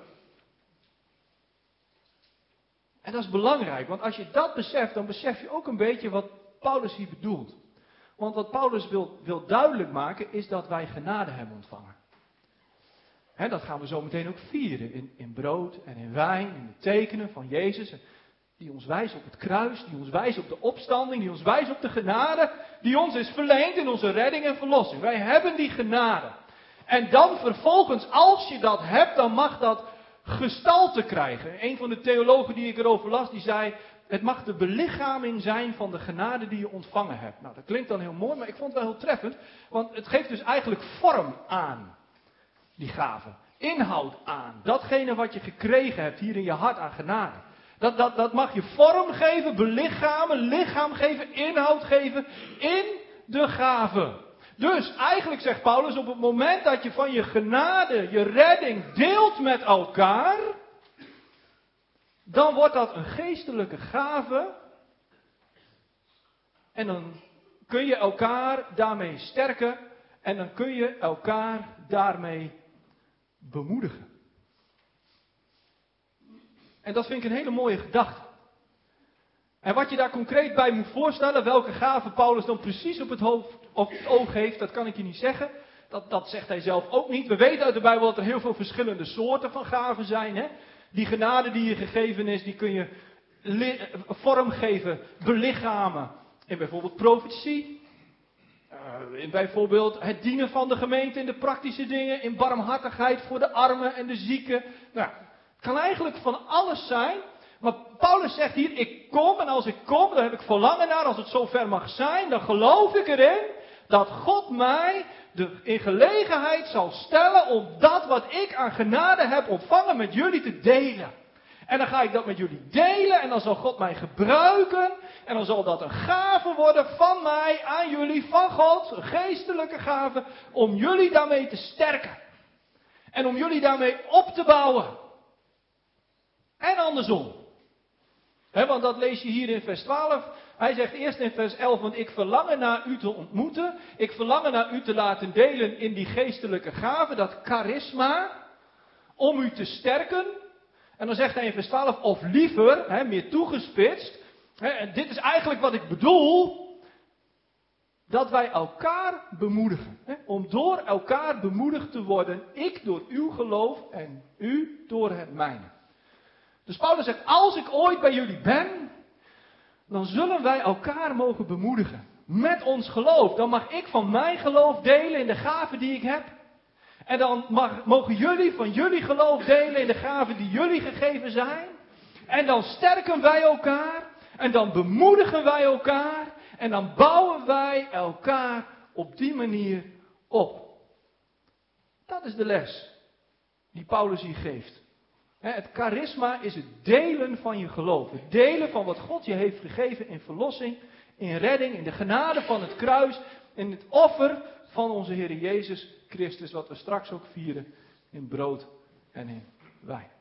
En dat is belangrijk, want als je dat beseft, dan besef je ook een beetje wat Paulus hier bedoelt. Want wat Paulus wil, wil duidelijk maken, is dat wij genade hebben ontvangen. He, dat gaan we zo meteen ook vieren in, in brood en in wijn, in de tekenen van Jezus. Die ons wijst op het kruis, die ons wijst op de opstanding, die ons wijst op de genade, die ons is verleend in onze redding en verlossing. Wij hebben die genade. En dan vervolgens, als je dat hebt, dan mag dat gestalte krijgen. Een van de theologen die ik erover las, die zei, het mag de belichaming zijn van de genade die je ontvangen hebt. Nou, dat klinkt dan heel mooi, maar ik vond het wel heel treffend, want het geeft dus eigenlijk vorm aan, die gave. Inhoud aan, datgene wat je gekregen hebt hier in je hart aan genade. Dat, dat, dat mag je vorm geven, belichamen, lichaam geven, inhoud geven in de gave. Dus eigenlijk zegt Paulus, op het moment dat je van je genade, je redding deelt met elkaar, dan wordt dat een geestelijke gave. En dan kun je elkaar daarmee sterken en dan kun je elkaar daarmee bemoedigen. En dat vind ik een hele mooie gedachte. En wat je daar concreet bij moet voorstellen, welke gave Paulus dan precies op het, hoofd, op het oog heeft, dat kan ik je niet zeggen. Dat, dat zegt hij zelf ook niet. We weten uit de Bijbel dat er heel veel verschillende soorten van gaven zijn. Hè? Die genade die je gegeven is, die kun je li- vormgeven, belichamen. In bijvoorbeeld profetie. Uh, in bijvoorbeeld het dienen van de gemeente in de praktische dingen. In barmhartigheid voor de armen en de zieken. Nou, het kan eigenlijk van alles zijn. Maar Paulus zegt hier, ik kom en als ik kom, dan heb ik verlangen naar, als het zover mag zijn, dan geloof ik erin dat God mij de, in gelegenheid zal stellen om dat wat ik aan genade heb ontvangen met jullie te delen. En dan ga ik dat met jullie delen en dan zal God mij gebruiken en dan zal dat een gave worden van mij aan jullie, van God, een geestelijke gave, om jullie daarmee te sterken. En om jullie daarmee op te bouwen. En andersom. He, want dat lees je hier in vers twaalf. Hij zegt eerst in vers elf, want ik verlangen naar u te ontmoeten. Ik verlangen naar u te laten delen in die geestelijke gave, dat charisma. Om u te sterken. En dan zegt hij in vers twaalf, of liever, he, meer toegespitst. He, en dit is eigenlijk wat ik bedoel. Dat wij elkaar bemoedigen. He, om door elkaar bemoedigd te worden. Ik door uw geloof en u door het mijne. Dus Paulus zegt, als ik ooit bij jullie ben, dan zullen wij elkaar mogen bemoedigen. Met ons geloof. Dan mag ik van mijn geloof delen in de gaven die ik heb. En dan mag, mogen jullie van jullie geloof delen in de gaven die jullie gegeven zijn. En dan sterken wij elkaar. En dan bemoedigen wij elkaar. En dan bouwen wij elkaar op die manier op. Dat is de les die Paulus hier geeft. Het charisma is het delen van je geloof. Het delen van wat God je heeft gegeven in verlossing, in redding, in de genade van het kruis. In het offer van onze Heer Jezus Christus, wat we straks ook vieren in brood en in wijn.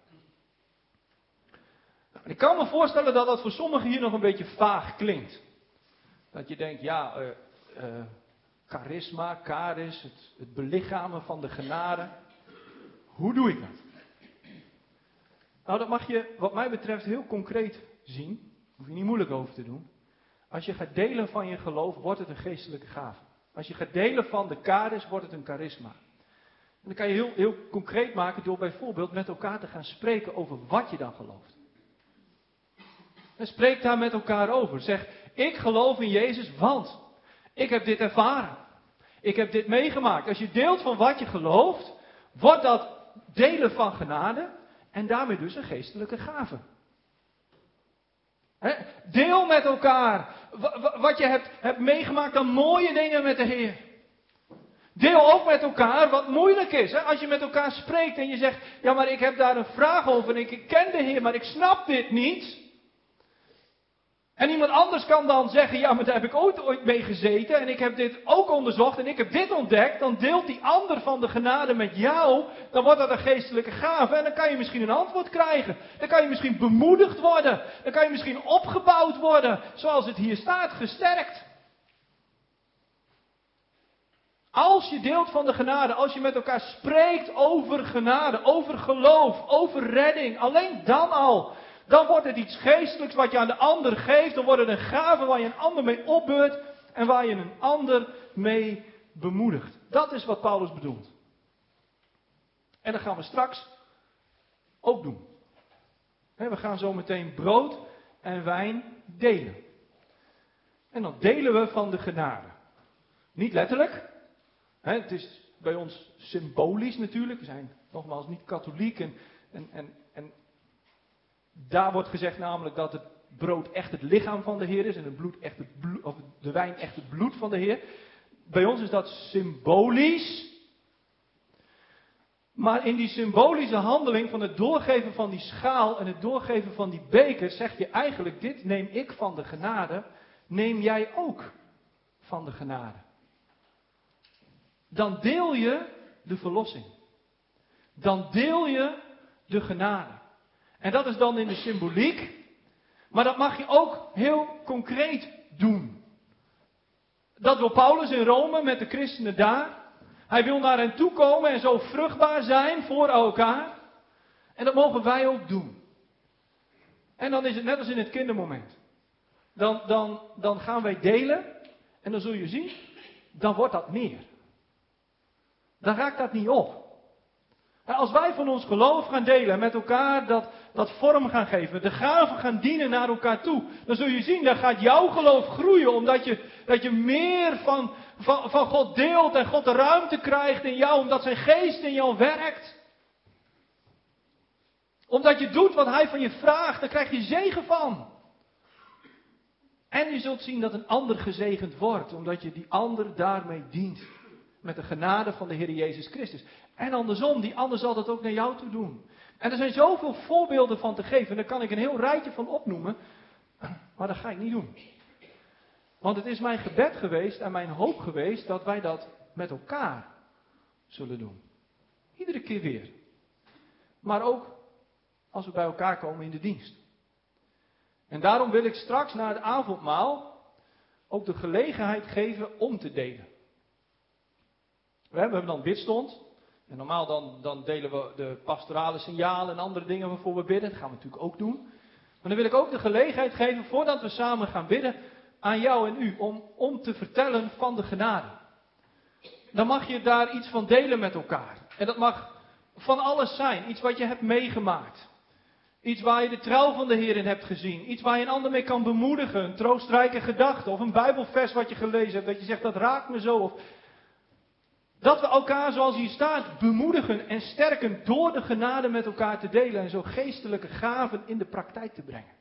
Nou, ik kan me voorstellen dat dat voor sommigen hier nog een beetje vaag klinkt. Dat je denkt, ja, uh, uh, charisma, charis, het, het belichamen van de genade. Hoe doe ik dat? Nou, dat mag je wat mij betreft heel concreet zien. Daar hoef je niet moeilijk over te doen. Als je gaat delen van je geloof, wordt het een geestelijke gave. Als je gaat delen van de charis, wordt het een charisma. En dat kan je heel, heel concreet maken door bijvoorbeeld met elkaar te gaan spreken over wat je dan gelooft. En spreek daar met elkaar over. Zeg, ik geloof in Jezus, want ik heb dit ervaren. Ik heb dit meegemaakt. Als je deelt van wat je gelooft, wordt dat delen van genade en daarmee dus een geestelijke gave. He? Deel met elkaar wat je hebt, hebt meegemaakt aan mooie dingen met de Heer. Deel ook met elkaar wat moeilijk is. Hè? Als je met elkaar spreekt en je zegt, ja maar ik heb daar een vraag over en ik ken de Heer, maar ik snap dit niet. En iemand anders kan dan zeggen, ja maar daar heb ik ooit, ooit mee gezeten en ik heb dit ook onderzocht en ik heb dit ontdekt. Dan deelt die ander van de genade met jou, dan wordt dat een geestelijke gave en dan kan je misschien een antwoord krijgen. Dan kan je misschien bemoedigd worden, dan kan je misschien opgebouwd worden, zoals het hier staat, gesterkt. Als je deelt van de genade, als je met elkaar spreekt over genade, over geloof, over redding, alleen dan al... Dan wordt het iets geestelijks wat je aan de ander geeft. Dan wordt het een gave waar je een ander mee opbeurt. En waar je een ander mee bemoedigt. Dat is wat Paulus bedoelt. En dat gaan we straks ook doen. We gaan zo meteen brood en wijn delen. En dan delen we van de genade. Niet letterlijk. Het is bij ons symbolisch natuurlijk. We zijn nogmaals niet katholiek. En, en, en, en daar wordt gezegd namelijk dat het brood echt het lichaam van de Heer is en het bloed echt het bloed, of de wijn echt het bloed van de Heer. Bij ons is dat symbolisch. Maar in die symbolische handeling van het doorgeven van die schaal en het doorgeven van die beker zeg je eigenlijk, dit neem ik van de genade, neem jij ook van de genade. Dan deel je de verlossing. Dan deel je de genade. En dat is dan in de symboliek. Maar dat mag je ook heel concreet doen. Dat wil Paulus in Rome met de christenen daar. Hij wil naar hen toe komen en zo vruchtbaar zijn voor elkaar. En dat mogen wij ook doen. En dan is het net als in het kindermoment. Dan, dan, dan gaan wij delen. En dan zul je zien, dan wordt dat meer. Dan raakt dat niet op. Als wij van ons geloof gaan delen en met elkaar dat, dat vorm gaan geven, de gaven gaan dienen naar elkaar toe, dan zul je zien, dan gaat jouw geloof groeien, omdat je, dat je meer van, van, van God deelt en God de ruimte krijgt in jou, omdat zijn geest in jou werkt. Omdat je doet wat hij van je vraagt, daar krijg je zegen van. En je zult zien dat een ander gezegend wordt, omdat je die ander daarmee dient. Met de genade van de Heer Jezus Christus. En andersom, die ander zal dat ook naar jou toe doen. En er zijn zoveel voorbeelden van te geven. En daar kan ik een heel rijtje van opnoemen. Maar dat ga ik niet doen. Want het is mijn gebed geweest en mijn hoop geweest dat wij dat met elkaar zullen doen. Iedere keer weer. Maar ook als we bij elkaar komen in de dienst. En daarom wil ik straks na het avondmaal ook de gelegenheid geven om te delen. We hebben dan bidstond. En normaal dan, dan delen we de pastorale signalen en andere dingen waarvoor we bidden. Dat gaan we natuurlijk ook doen. Maar dan wil ik ook de gelegenheid geven, voordat we samen gaan bidden, aan jou en u. Om, om te vertellen van de genade. Dan mag je daar iets van delen met elkaar. En dat mag van alles zijn. Iets wat je hebt meegemaakt. Iets waar je de trouw van de Heer in hebt gezien. Iets waar je een ander mee kan bemoedigen. Een troostrijke gedachte. Of een bijbelvers wat je gelezen hebt. Dat je zegt, dat raakt me zo. Of dat we elkaar, zoals hier staat, bemoedigen en sterken door de genade met elkaar te delen en zo geestelijke gaven in de praktijk te brengen.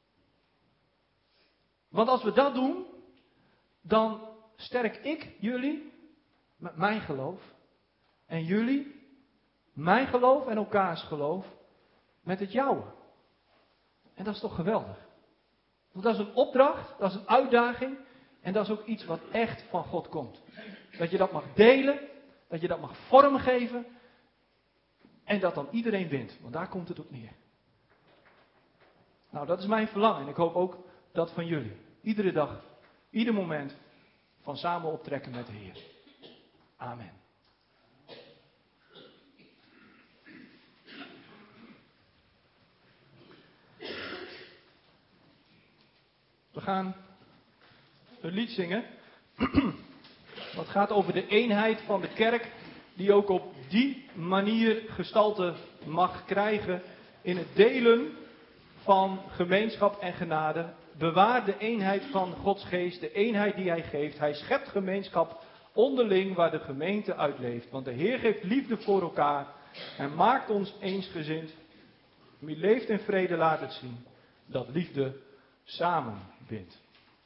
Want als we dat doen, dan sterk ik jullie met mijn geloof en jullie mijn geloof en elkaars geloof met het jouwe. En dat is toch geweldig. Want dat is een opdracht, dat is een uitdaging en dat is ook iets wat echt van God komt. Dat je dat mag delen. Dat je dat mag vormgeven. En dat dan iedereen wint. Want daar komt het op neer. Nou, dat is mijn verlangen. En ik hoop ook dat van jullie. Iedere dag, ieder moment van samen optrekken met de Heer. Amen. We gaan een lied zingen. Dat gaat over de eenheid van de kerk, die ook op die manier gestalte mag krijgen in het delen van gemeenschap en genade. Bewaar de eenheid van Gods geest, de eenheid die Hij geeft. Hij schept gemeenschap onderling waar de gemeente uitleeft. Want de Heer geeft liefde voor elkaar en maakt ons eensgezind. Wie leeft in vrede laat het zien dat liefde samenbindt.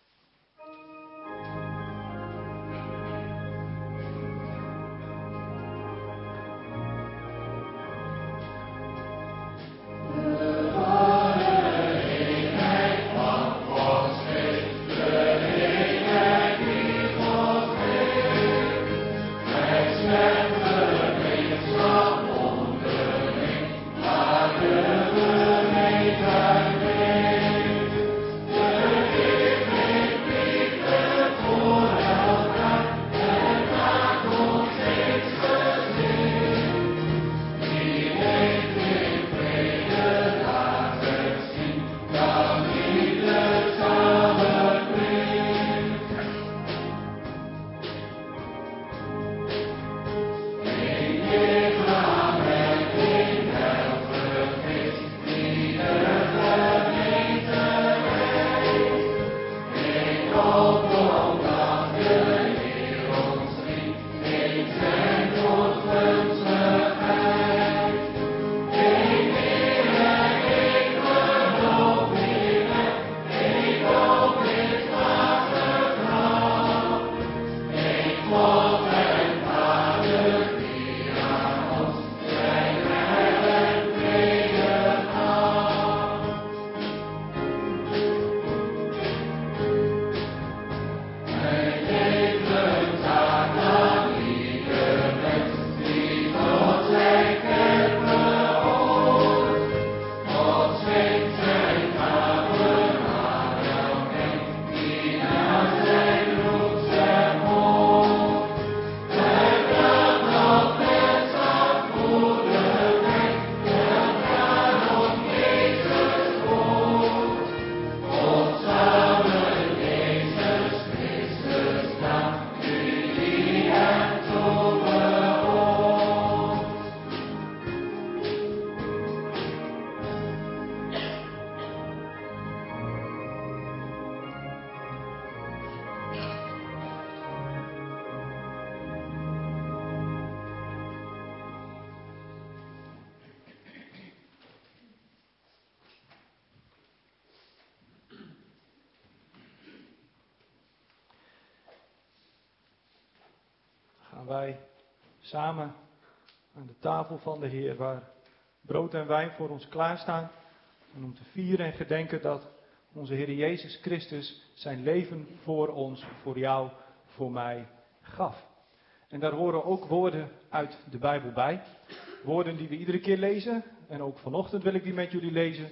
Gaan wij samen aan de tafel van de Heer, waar brood en wijn voor ons klaarstaan, en om te vieren en gedenken dat onze Heer Jezus Christus zijn leven voor ons, voor jou, voor mij gaf. En daar horen ook woorden uit de Bijbel bij. Woorden die we iedere keer lezen, en ook vanochtend wil ik die met jullie lezen.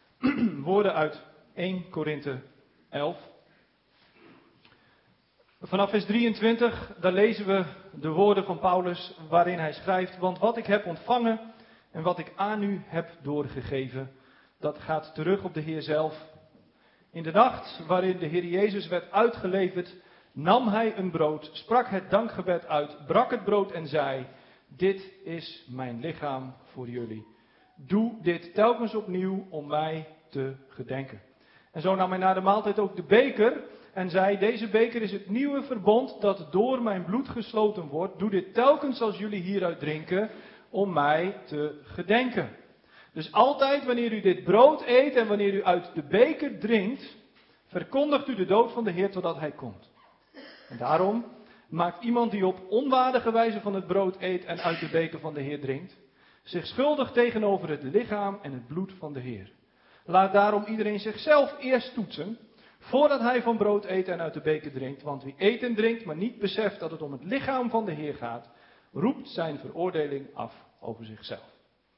Woorden uit eerste Korinthe elf. Vanaf vers drieëntwintig, daar lezen we de woorden van Paulus waarin hij schrijft: want wat ik heb ontvangen en wat ik aan u heb doorgegeven, dat gaat terug op de Heer zelf. In de nacht waarin de Heer Jezus werd uitgeleverd, nam hij een brood, sprak het dankgebed uit, brak het brood en zei: dit is mijn lichaam voor jullie. Doe dit telkens opnieuw om mij te gedenken. En zo nam hij na de maaltijd ook de beker en zei: deze beker is het nieuwe verbond dat door mijn bloed gesloten wordt. Doe dit telkens als jullie hieruit drinken om mij te gedenken. Dus altijd wanneer u dit brood eet en wanneer u uit de beker drinkt, verkondigt u de dood van de Heer totdat hij komt. En daarom maakt iemand die op onwaardige wijze van het brood eet en uit de beker van de Heer drinkt, zich schuldig tegenover het lichaam en het bloed van de Heer. Laat daarom iedereen zichzelf eerst toetsen, voordat hij van brood eet en uit de beker drinkt. Want wie eet en drinkt, maar niet beseft dat het om het lichaam van de Heer gaat, roept zijn veroordeling af over zichzelf.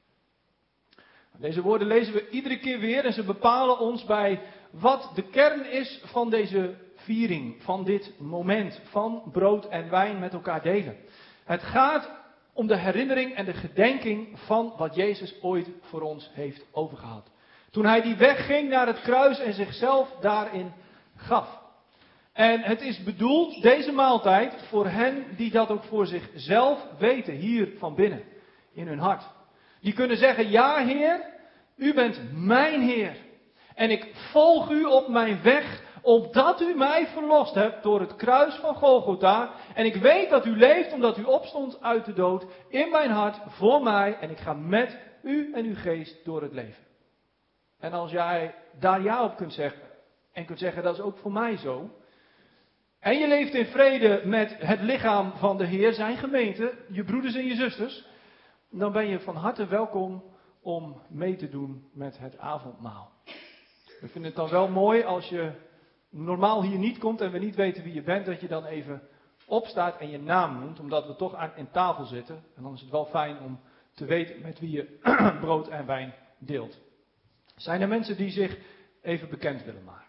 Deze woorden lezen we iedere keer weer en ze bepalen ons bij wat de kern is van deze viering, van dit moment, van brood en wijn met elkaar delen. Het gaat om de herinnering en de gedenking van wat Jezus ooit voor ons heeft overgehad. Toen hij die weg ging naar het kruis en zichzelf daarin gaf. En het is bedoeld, deze maaltijd, voor hen die dat ook voor zichzelf weten, hier van binnen, in hun hart. Die kunnen zeggen, ja Heer, u bent mijn Heer. En ik volg u op mijn weg, opdat u mij verlost hebt door het kruis van Golgotha. En ik weet dat u leeft, omdat u opstond uit de dood, in mijn hart, voor mij. En ik ga met u en uw geest door het leven. En als jij daar ja op kunt zeggen, en kunt zeggen, dat is ook voor mij zo. En je leeft in vrede met het lichaam van de Heer, zijn gemeente, je broeders en je zusters. Dan ben je van harte welkom om mee te doen met het avondmaal. We vinden het dan wel mooi als je normaal hier niet komt en we niet weten wie je bent, dat je dan even opstaat en je naam noemt, omdat we toch aan in tafel zitten. En dan is het wel fijn om te weten met wie je brood en wijn deelt. Zijn er mensen die zich even bekend willen maken?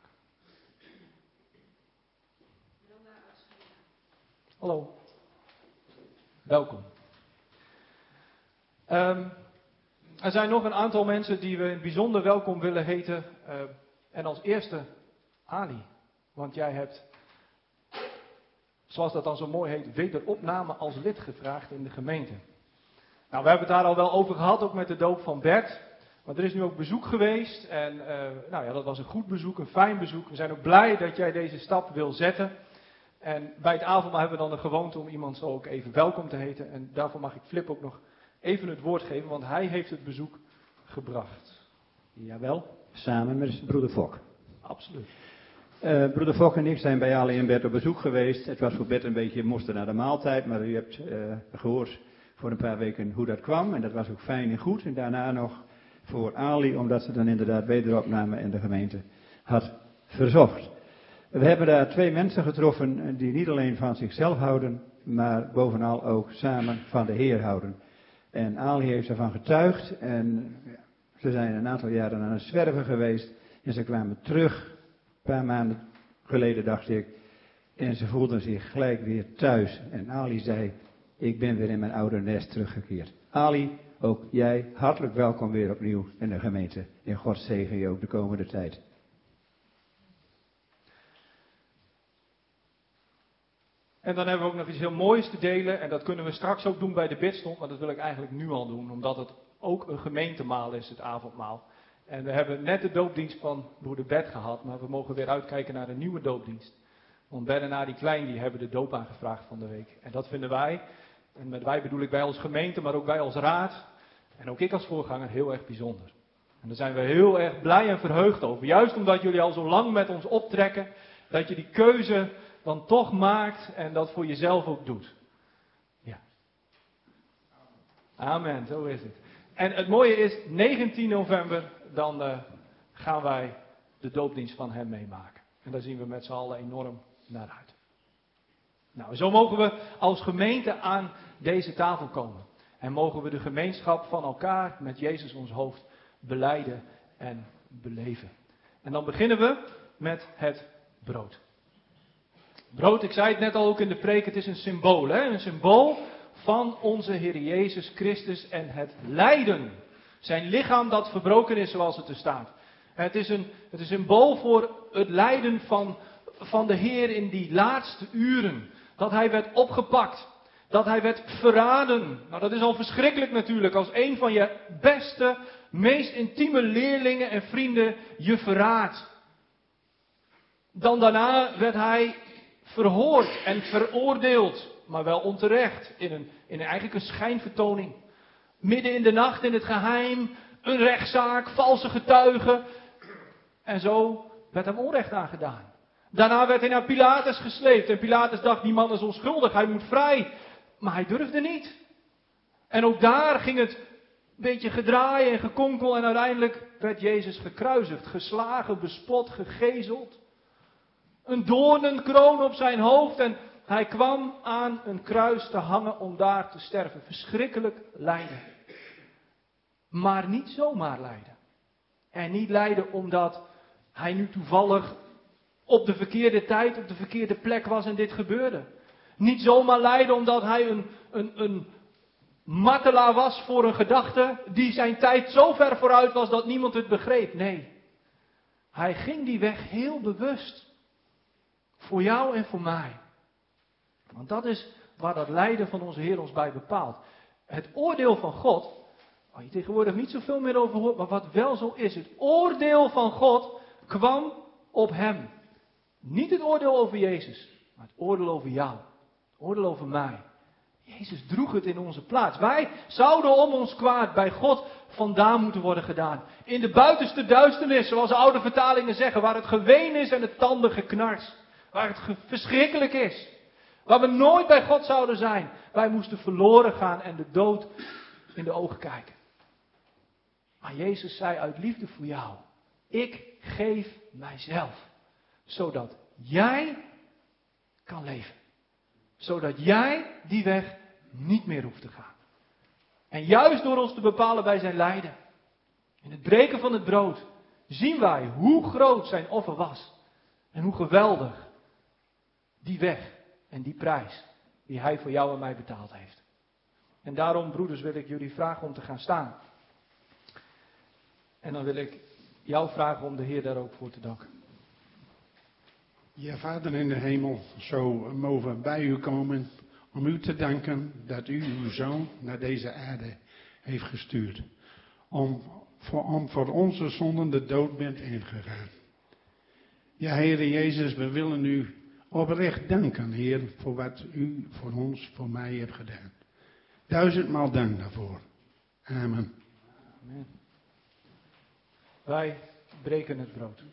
Hallo. Welkom. Um, er zijn nog een aantal mensen die we bijzonder welkom willen heten. Uh, en als eerste Ali. Want jij hebt, zoals dat dan zo mooi heet, wederopname als lid gevraagd in de gemeente. Nou, we hebben het daar al wel over gehad, ook met de doop van Bert. Want er is nu ook bezoek geweest. En uh, nou ja, dat was een goed bezoek, een fijn bezoek. We zijn ook blij dat jij deze stap wil zetten. En bij het avondmaal hebben we dan de gewoonte om iemand zo ook even welkom te heten. En daarvoor mag ik Flip ook nog even het woord geven, want hij heeft het bezoek gebracht. Jawel, samen met broeder Fok. Absoluut. Uh, broeder Fok en ik zijn bij Ali en Bert op bezoek geweest. Het was voor Bert een beetje moesten naar de maaltijd, maar u hebt uh, gehoord voor een paar weken hoe dat kwam. En dat was ook fijn en goed. En daarna nog voor Ali, omdat ze dan inderdaad wederopname in de gemeente had verzocht. We hebben daar twee mensen getroffen die niet alleen van zichzelf houden, maar bovenal ook samen van de Heer houden. En Ali heeft ervan getuigd en ze zijn een aantal jaren aan het zwerven geweest en ze kwamen terug, een paar maanden geleden dacht ik, en ze voelden zich gelijk weer thuis. En Ali zei, ik ben weer in mijn oude nest teruggekeerd. Ali, ook jij, hartelijk welkom weer opnieuw in de gemeente. En God zegen je ook de komende tijd. En dan hebben we ook nog iets heel moois te delen. En dat kunnen we straks ook doen bij de bidstond. Maar dat wil ik eigenlijk nu al doen. Omdat het ook een gemeentemaal is, het avondmaal. En we hebben net de doopdienst van broeder Bert gehad. Maar we mogen weer uitkijken naar een nieuwe doopdienst. Want Ben en Adi Klein die hebben de doop aangevraagd van de week. En dat vinden wij, en met wij bedoel ik wij als gemeente, maar ook wij als raad. En ook ik als voorganger heel erg bijzonder. En daar zijn we heel erg blij en verheugd over. Juist omdat jullie al zo lang met ons optrekken. Dat je die keuze dan toch maakt en dat voor jezelf ook doet. Ja. Amen, zo is het. En het mooie is, negentien november, dan uh, gaan wij de doopdienst van hem meemaken. En daar zien we met z'n allen enorm naar uit. Nou, zo mogen we als gemeente aan deze tafel komen. En mogen we de gemeenschap van elkaar met Jezus ons hoofd belijden en beleven. En dan beginnen we met het brood. Brood, ik zei het net al ook in de preek, het is een symbool. Hè? Een symbool van onze Heer Jezus Christus en het lijden. Zijn lichaam dat verbroken is zoals het er staat. Het is een, het is een symbool voor het lijden van, van de Heer in die laatste uren. Dat hij werd opgepakt. Dat hij werd verraden. Nou, dat is al verschrikkelijk natuurlijk als een van je beste, meest intieme leerlingen en vrienden je verraadt. Dan daarna werd hij verhoord en veroordeeld, maar wel onterecht, in een, in een eigenlijk een schijnvertoning. Midden in de nacht, in het geheim, een rechtszaak, valse getuigen. En zo werd hem onrecht aangedaan. Daarna werd hij naar Pilatus gesleept. En Pilatus dacht, die man is onschuldig, hij moet vrij. Maar hij durfde niet. En ook daar ging het een beetje gedraaien en gekonkel. En uiteindelijk werd Jezus gekruisigd, geslagen, bespot, gegezeld. Een doornenkroon op zijn hoofd. En hij kwam aan een kruis te hangen om daar te sterven. Verschrikkelijk lijden. Maar niet zomaar lijden. En niet lijden omdat hij nu toevallig op de verkeerde tijd, op de verkeerde plek was en dit gebeurde. Niet zomaar lijden omdat hij een, een, een martelaar was voor een gedachte die zijn tijd zo ver vooruit was dat niemand het begreep. Nee, hij ging die weg heel bewust. Voor jou en voor mij. Want dat is waar dat lijden van onze Heer ons bij bepaalt. Het oordeel van God, waar je tegenwoordig niet zoveel meer over hoort, maar wat wel zo is. Het oordeel van God kwam op hem. Niet het oordeel over Jezus, maar het oordeel over jou. Het oordeel over mij. Jezus droeg het in onze plaats. Wij zouden om ons kwaad bij God vandaan moeten worden gedaan. In de buitenste duisternis, zoals de oude vertalingen zeggen, waar het geween is en het tandengeknars. Waar het ge- verschrikkelijk is. Waar we nooit bij God zouden zijn. Wij moesten verloren gaan en de dood in de ogen kijken. Maar Jezus zei uit liefde voor jou. Ik geef mijzelf. Zodat jij kan leven. Zodat jij die weg niet meer hoeft te gaan. En juist door ons te bepalen bij zijn lijden. In het breken van het brood. Zien wij hoe groot zijn offer was. En hoe geweldig die weg en die prijs die hij voor jou en mij betaald heeft. En daarom, broeders, wil ik jullie vragen om te gaan staan. En dan wil ik jou vragen om de Heer daar ook voor te danken. Ja, Vader in de hemel, zo mogen we bij u komen om u te danken dat u uw Zoon naar deze aarde heeft gestuurd. Om voor, om voor onze zonden de dood bent ingegaan. Ja, Heere Jezus, we willen u oprecht danken, Heer, voor wat u voor ons, voor mij hebt gedaan. Duizendmaal dank daarvoor. Amen. Amen. Wij breken het brood.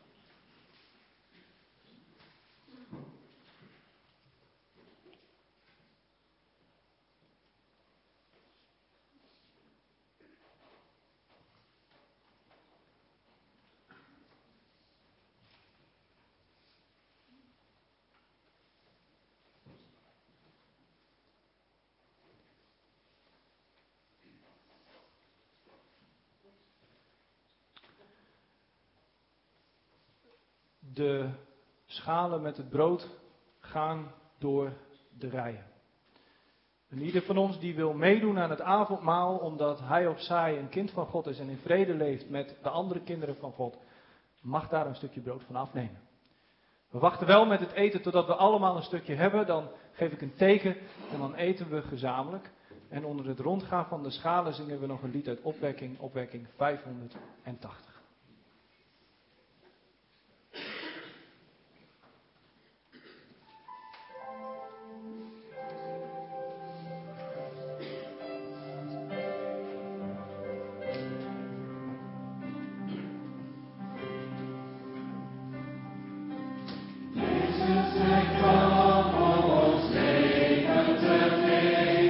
De schalen met het brood gaan door de rijen. En ieder van ons die wil meedoen aan het avondmaal, omdat hij of zij een kind van God is en in vrede leeft met de andere kinderen van God, mag daar een stukje brood van afnemen. We wachten wel met het eten totdat we allemaal een stukje hebben, dan geef ik een teken en dan eten we gezamenlijk. En onder het rondgaan van de schalen zingen we nog een lied uit opwekking, opwekking vijfhonderdtachtig.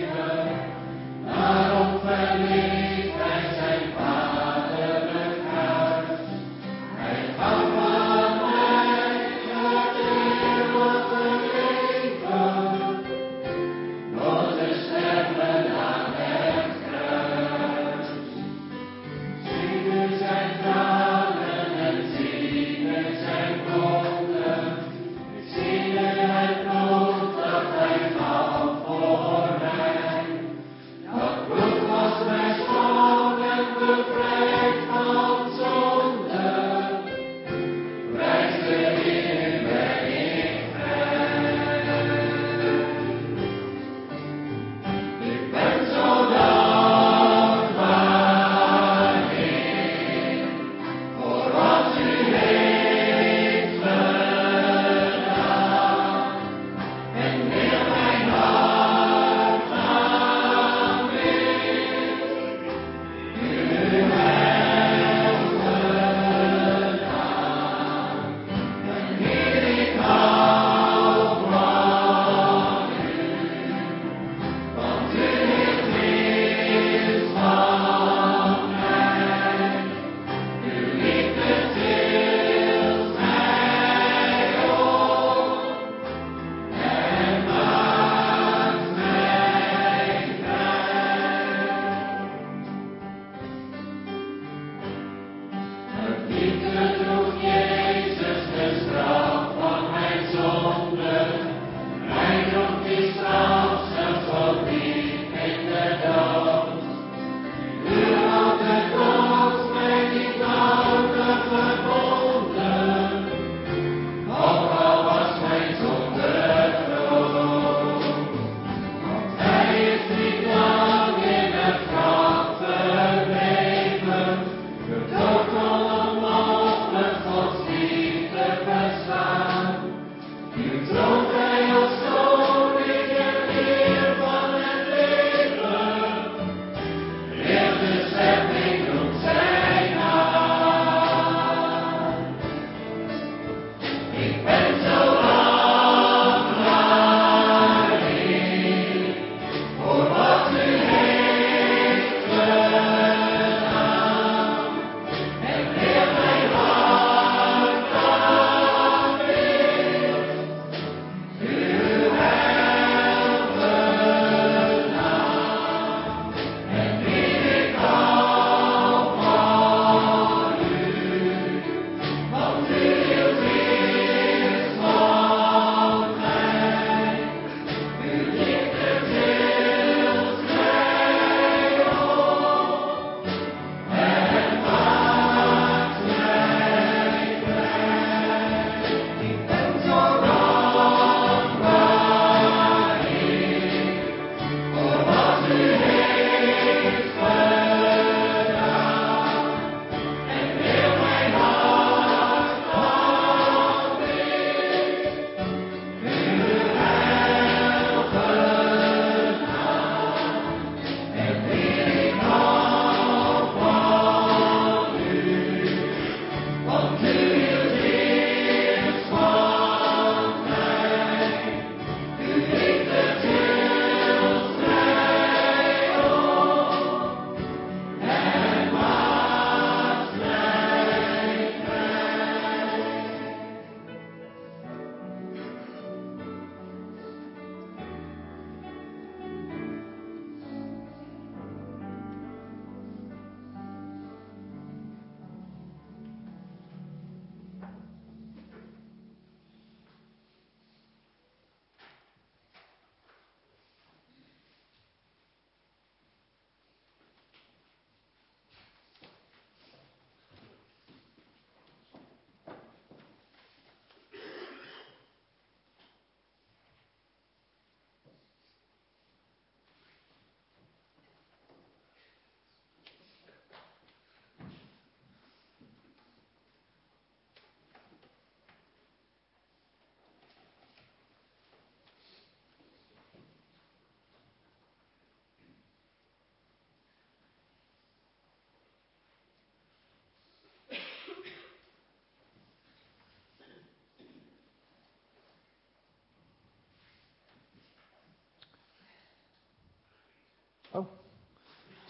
Daarom verliefd hij zijn vaderlijk huis.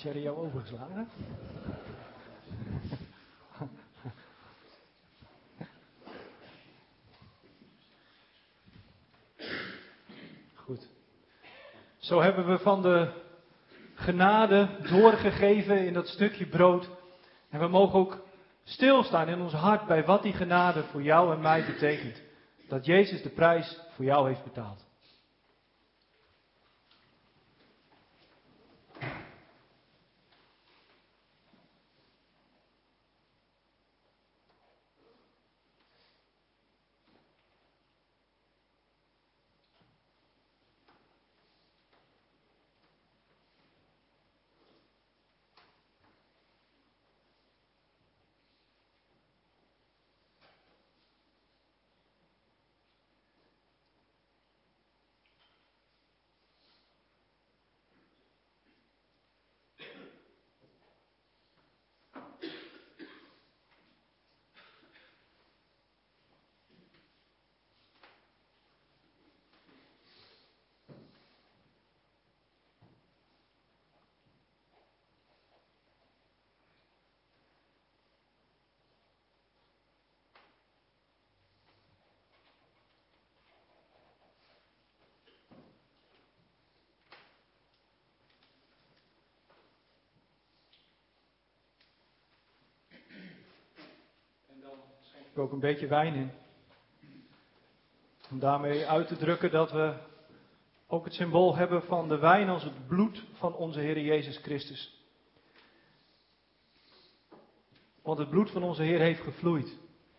Thierry jou overgeslagen? Goed. Zo hebben we van de genade doorgegeven in dat stukje brood. En we mogen ook stilstaan in ons hart bij wat die genade voor jou en mij betekent. Dat Jezus de prijs voor jou heeft betaald. Er ook een beetje wijn in. Om daarmee uit te drukken dat we ook het symbool hebben van de wijn als het bloed van onze Heer Jezus Christus. Want het bloed van onze Heer heeft gevloeid.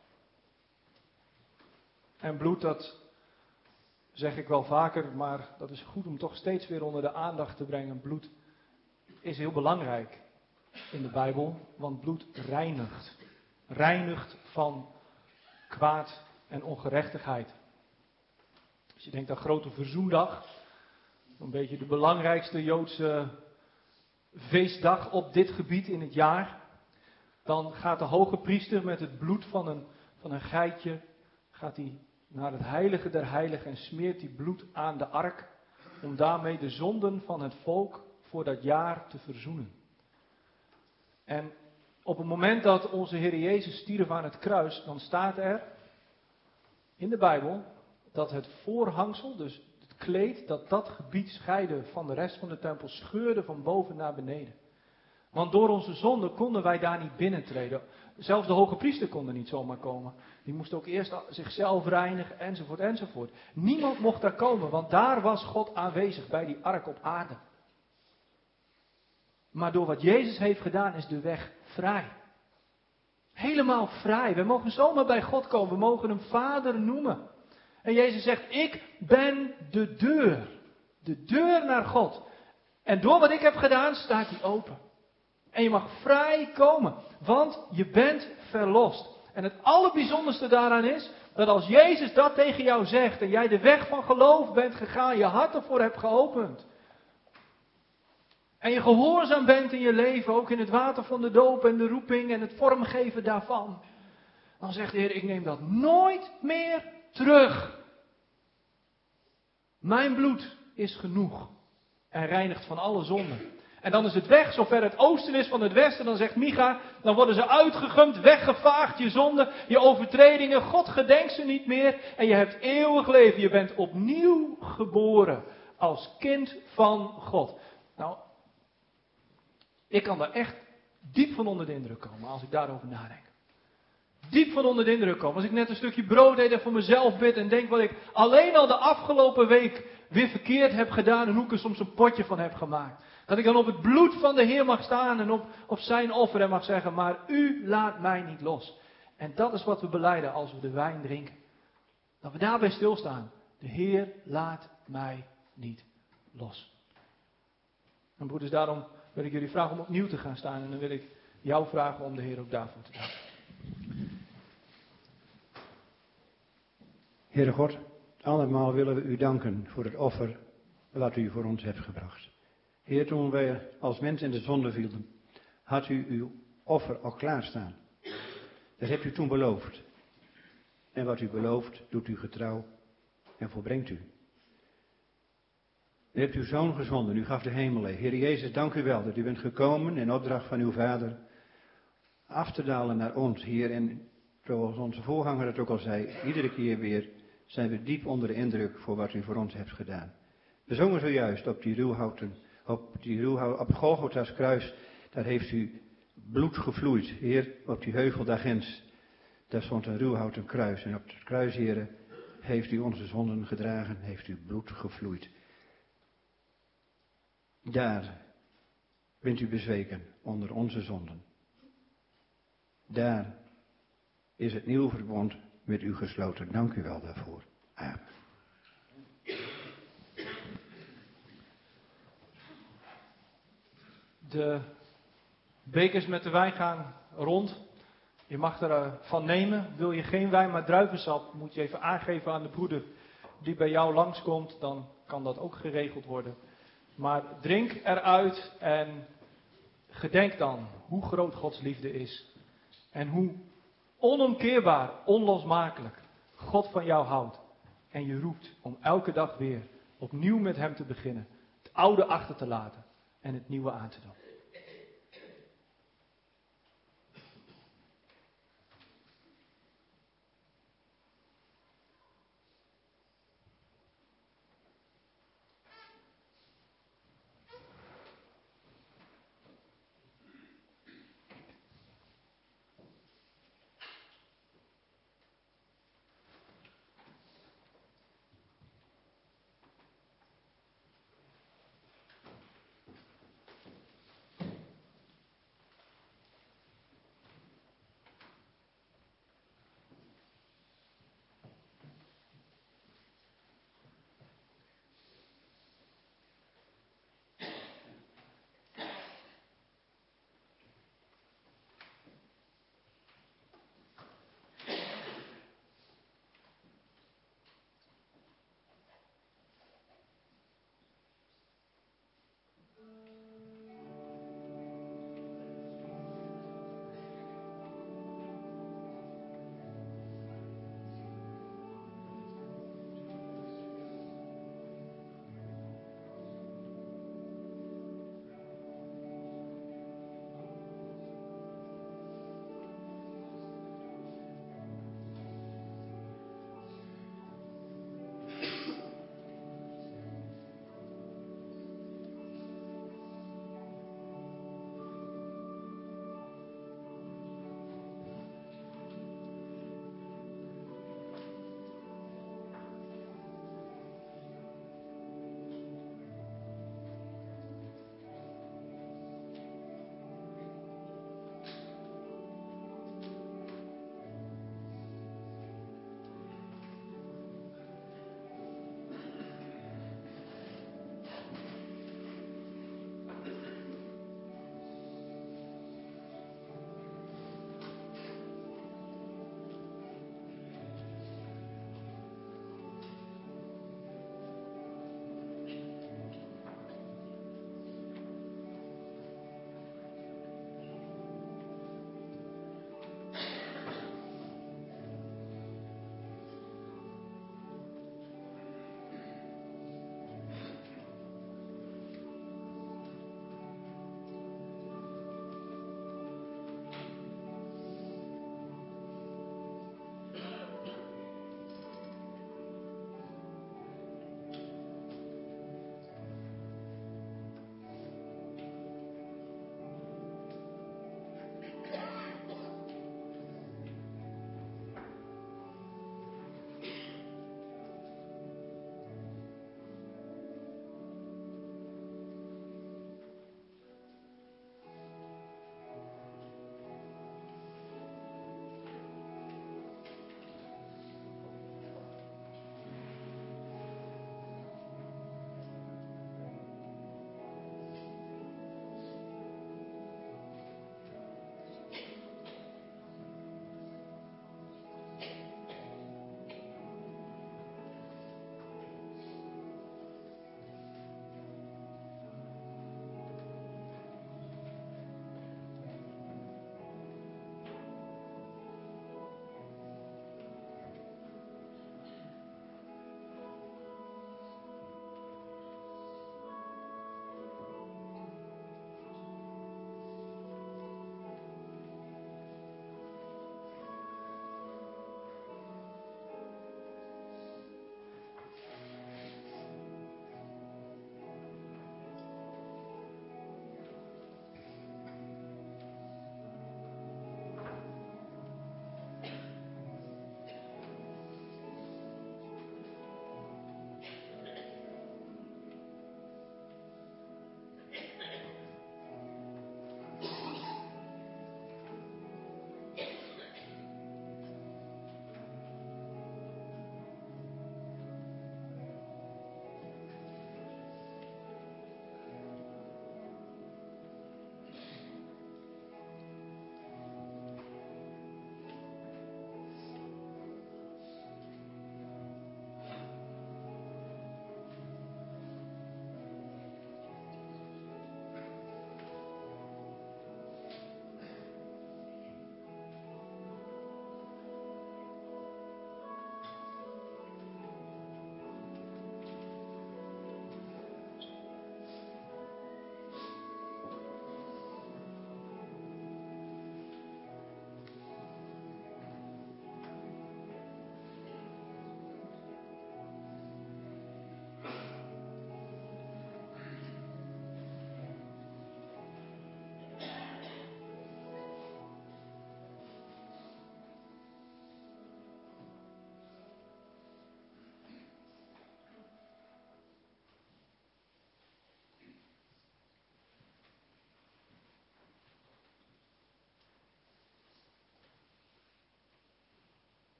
En bloed, dat zeg ik wel vaker, maar dat is goed om toch steeds weer onder de aandacht te brengen. Bloed is heel belangrijk in de Bijbel, want bloed reinigt. Reinigt van kwaad en ongerechtigheid. Als je denkt aan Grote Verzoendag, een beetje de belangrijkste Joodse feestdag op dit gebied in het jaar, dan gaat de hoge priester met het bloed van een, van een geitje, gaat hij naar het heilige der heiligen en smeert die bloed aan de ark, om daarmee de zonden van het volk voor dat jaar te verzoenen. En op het moment dat onze Heer Jezus stierf aan het kruis, dan staat er in de Bijbel dat het voorhangsel, dus het kleed, dat dat gebied scheidde van de rest van de tempel, scheurde van boven naar beneden. Want door onze zonde konden wij daar niet binnentreden. Zelfs de hoge priester kon er niet zomaar komen. Die moest ook eerst zichzelf reinigen, enzovoort, enzovoort. Niemand mocht daar komen, want daar was God aanwezig bij die ark op aarde. Maar door wat Jezus heeft gedaan is de weg vrij. Helemaal vrij. We mogen zomaar bij God komen. We mogen hem Vader noemen. En Jezus zegt, ik ben de deur. De deur naar God. En door wat ik heb gedaan, staat die open. En je mag vrij komen. Want je bent verlost. En het allerbijzonderste daaraan is, dat als Jezus dat tegen jou zegt, en jij de weg van geloof bent gegaan, je hart ervoor hebt geopend. En je gehoorzaam bent in je leven, ook in het water van de doop en de roeping en het vormgeven daarvan. Dan zegt de Heer, ik neem dat nooit meer terug. Mijn bloed is genoeg en reinigt van alle zonden. En dan is het weg, zover het oosten is van het westen, dan zegt Micha, dan worden ze uitgegumd, weggevaagd, je zonden, je overtredingen, God gedenkt ze niet meer en je hebt eeuwig leven. Je bent opnieuw geboren als kind van God. Nou, ik kan daar echt diep van onder de indruk komen als ik daarover nadenk. Diep van onder de indruk komen. Als ik net een stukje brood eet en voor mezelf bid en denk wat ik alleen al de afgelopen week weer verkeerd heb gedaan en hoe ik er soms een potje van heb gemaakt. Dat ik dan op het bloed van de Heer mag staan en op, op zijn offer en mag zeggen, maar u laat mij niet los. En dat is wat we belijden als we de wijn drinken. Dat we daarbij stilstaan. De Heer laat mij niet los. En broeders, daarom wil ik jullie vragen om opnieuw te gaan staan. En dan wil ik jou vragen om de Heer ook daarvoor te danken. Heere God, allemaal willen we u danken voor het offer wat u voor ons hebt gebracht. Heer, toen wij als mens in de zonde vielen, had u uw offer al klaarstaan. Dat hebt u toen beloofd. En wat u belooft, doet u getrouw en volbrengt u. U hebt uw Zoon gezonden, u gaf de hemel leeg. Heer Jezus, dank u wel dat u bent gekomen in opdracht van uw Vader af te dalen naar ons, Heer. En zoals onze voorganger het ook al zei, iedere keer weer zijn we diep onder de indruk voor wat u voor ons hebt gedaan. We zongen zojuist op die ruwhouten, op die ruwhout, op Golgotha's kruis, daar heeft u bloed gevloeid. Heer, op die heuvel daar ginds, daar stond een ruwhouten kruis. En op het kruis, Heer, heeft u onze zonden gedragen, heeft u bloed gevloeid. Daar bent u bezweken onder onze zonden. Daar is het nieuwe verbond met u gesloten. Dank u wel daarvoor. Amen. De bekers met de wijn gaan rond. Je mag ervan nemen. Wil je geen wijn, maar druivensap, moet je even aangeven aan de broeder die bij jou langskomt. Dan kan dat ook geregeld worden. Maar drink eruit en gedenk dan hoe groot Gods liefde is. En hoe onomkeerbaar, onlosmakelijk God van jou houdt. En je roept om elke dag weer opnieuw met hem te beginnen. Het oude achter te laten en het nieuwe aan te doen.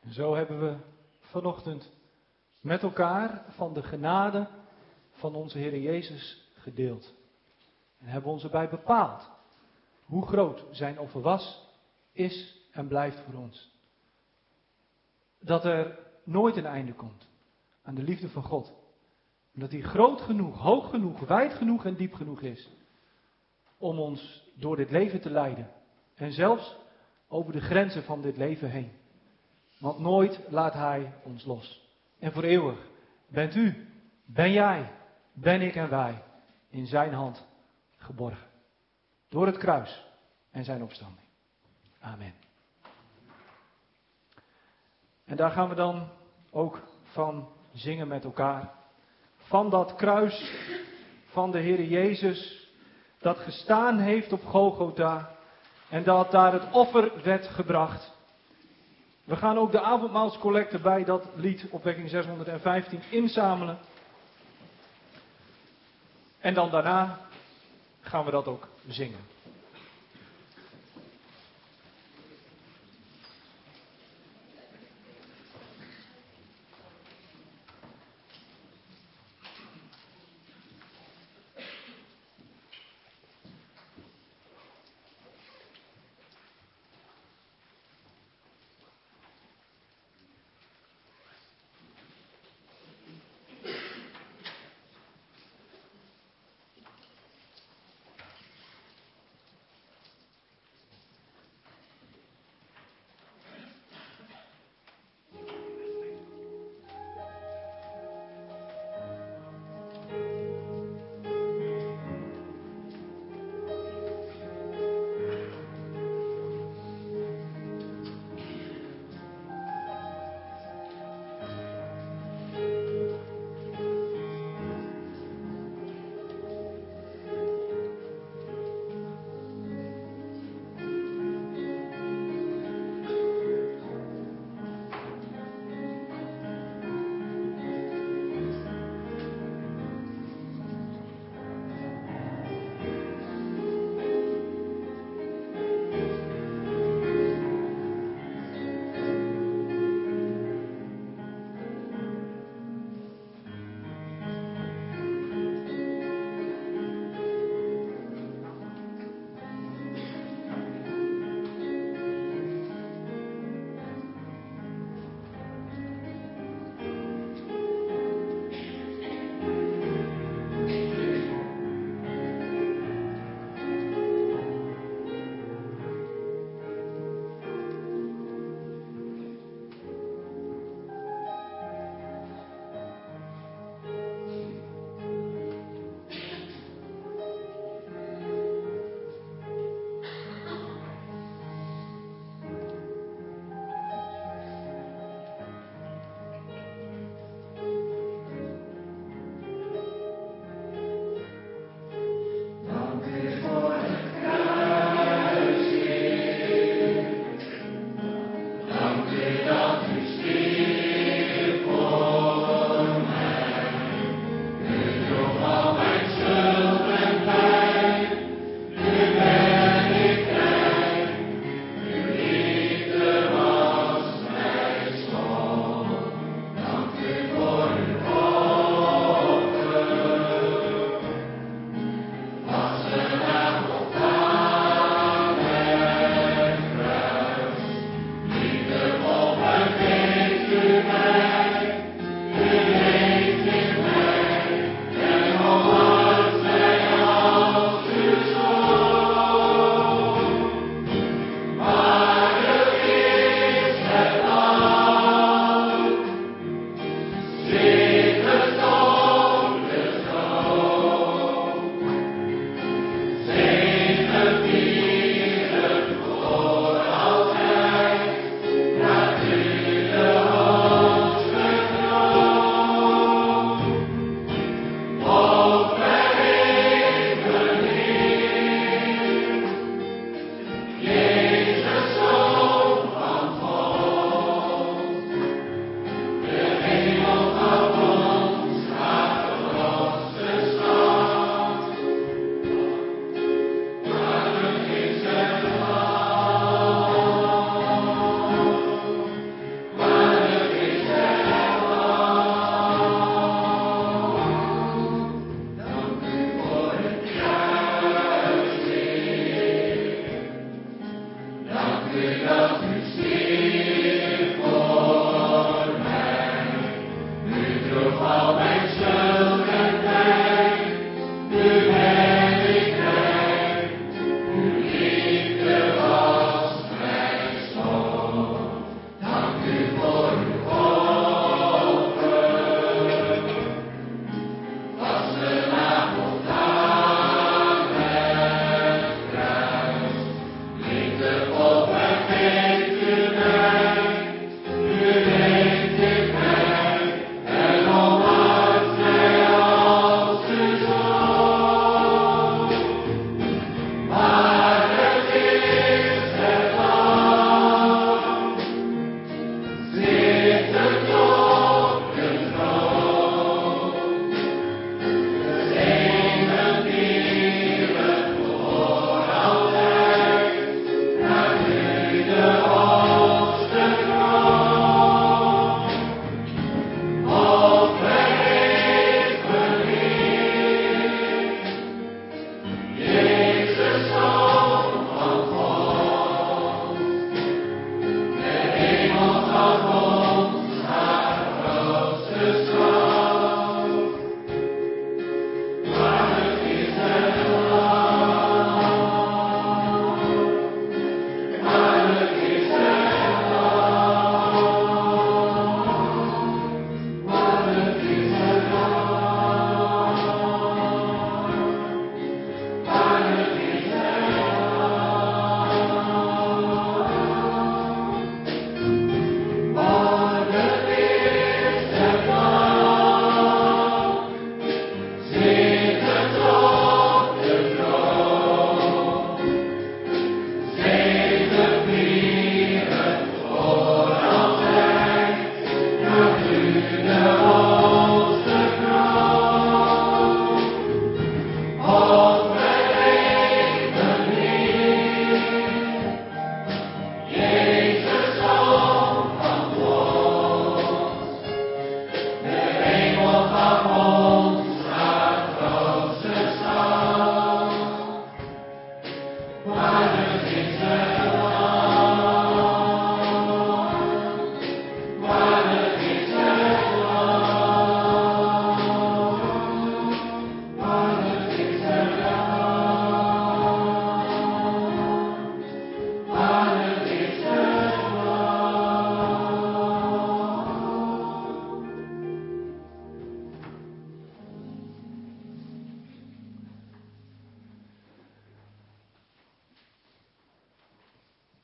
En zo hebben we vanochtend met elkaar van de genade van onze Heer Jezus gedeeld. En hebben ons erbij bepaald hoe groot zijn offer was, is en blijft voor ons. Dat er nooit een einde komt aan de liefde van God. En dat die groot genoeg, hoog genoeg, wijd genoeg en diep genoeg is om ons door dit leven te leiden. En zelfs over de grenzen van dit leven heen. Want nooit laat Hij ons los. En voor eeuwig bent u, ben jij, ben ik en wij in zijn hand geborgen. Door het kruis en zijn opstanding. Amen. En daar gaan we dan ook van zingen met elkaar. Van dat kruis van de Heer Jezus dat gestaan heeft op Golgotha en dat daar het offer werd gebracht. We gaan ook de avondmaalscollecte bij dat lied opwekking zeshonderdvijftien inzamelen. En dan daarna gaan we dat ook zingen.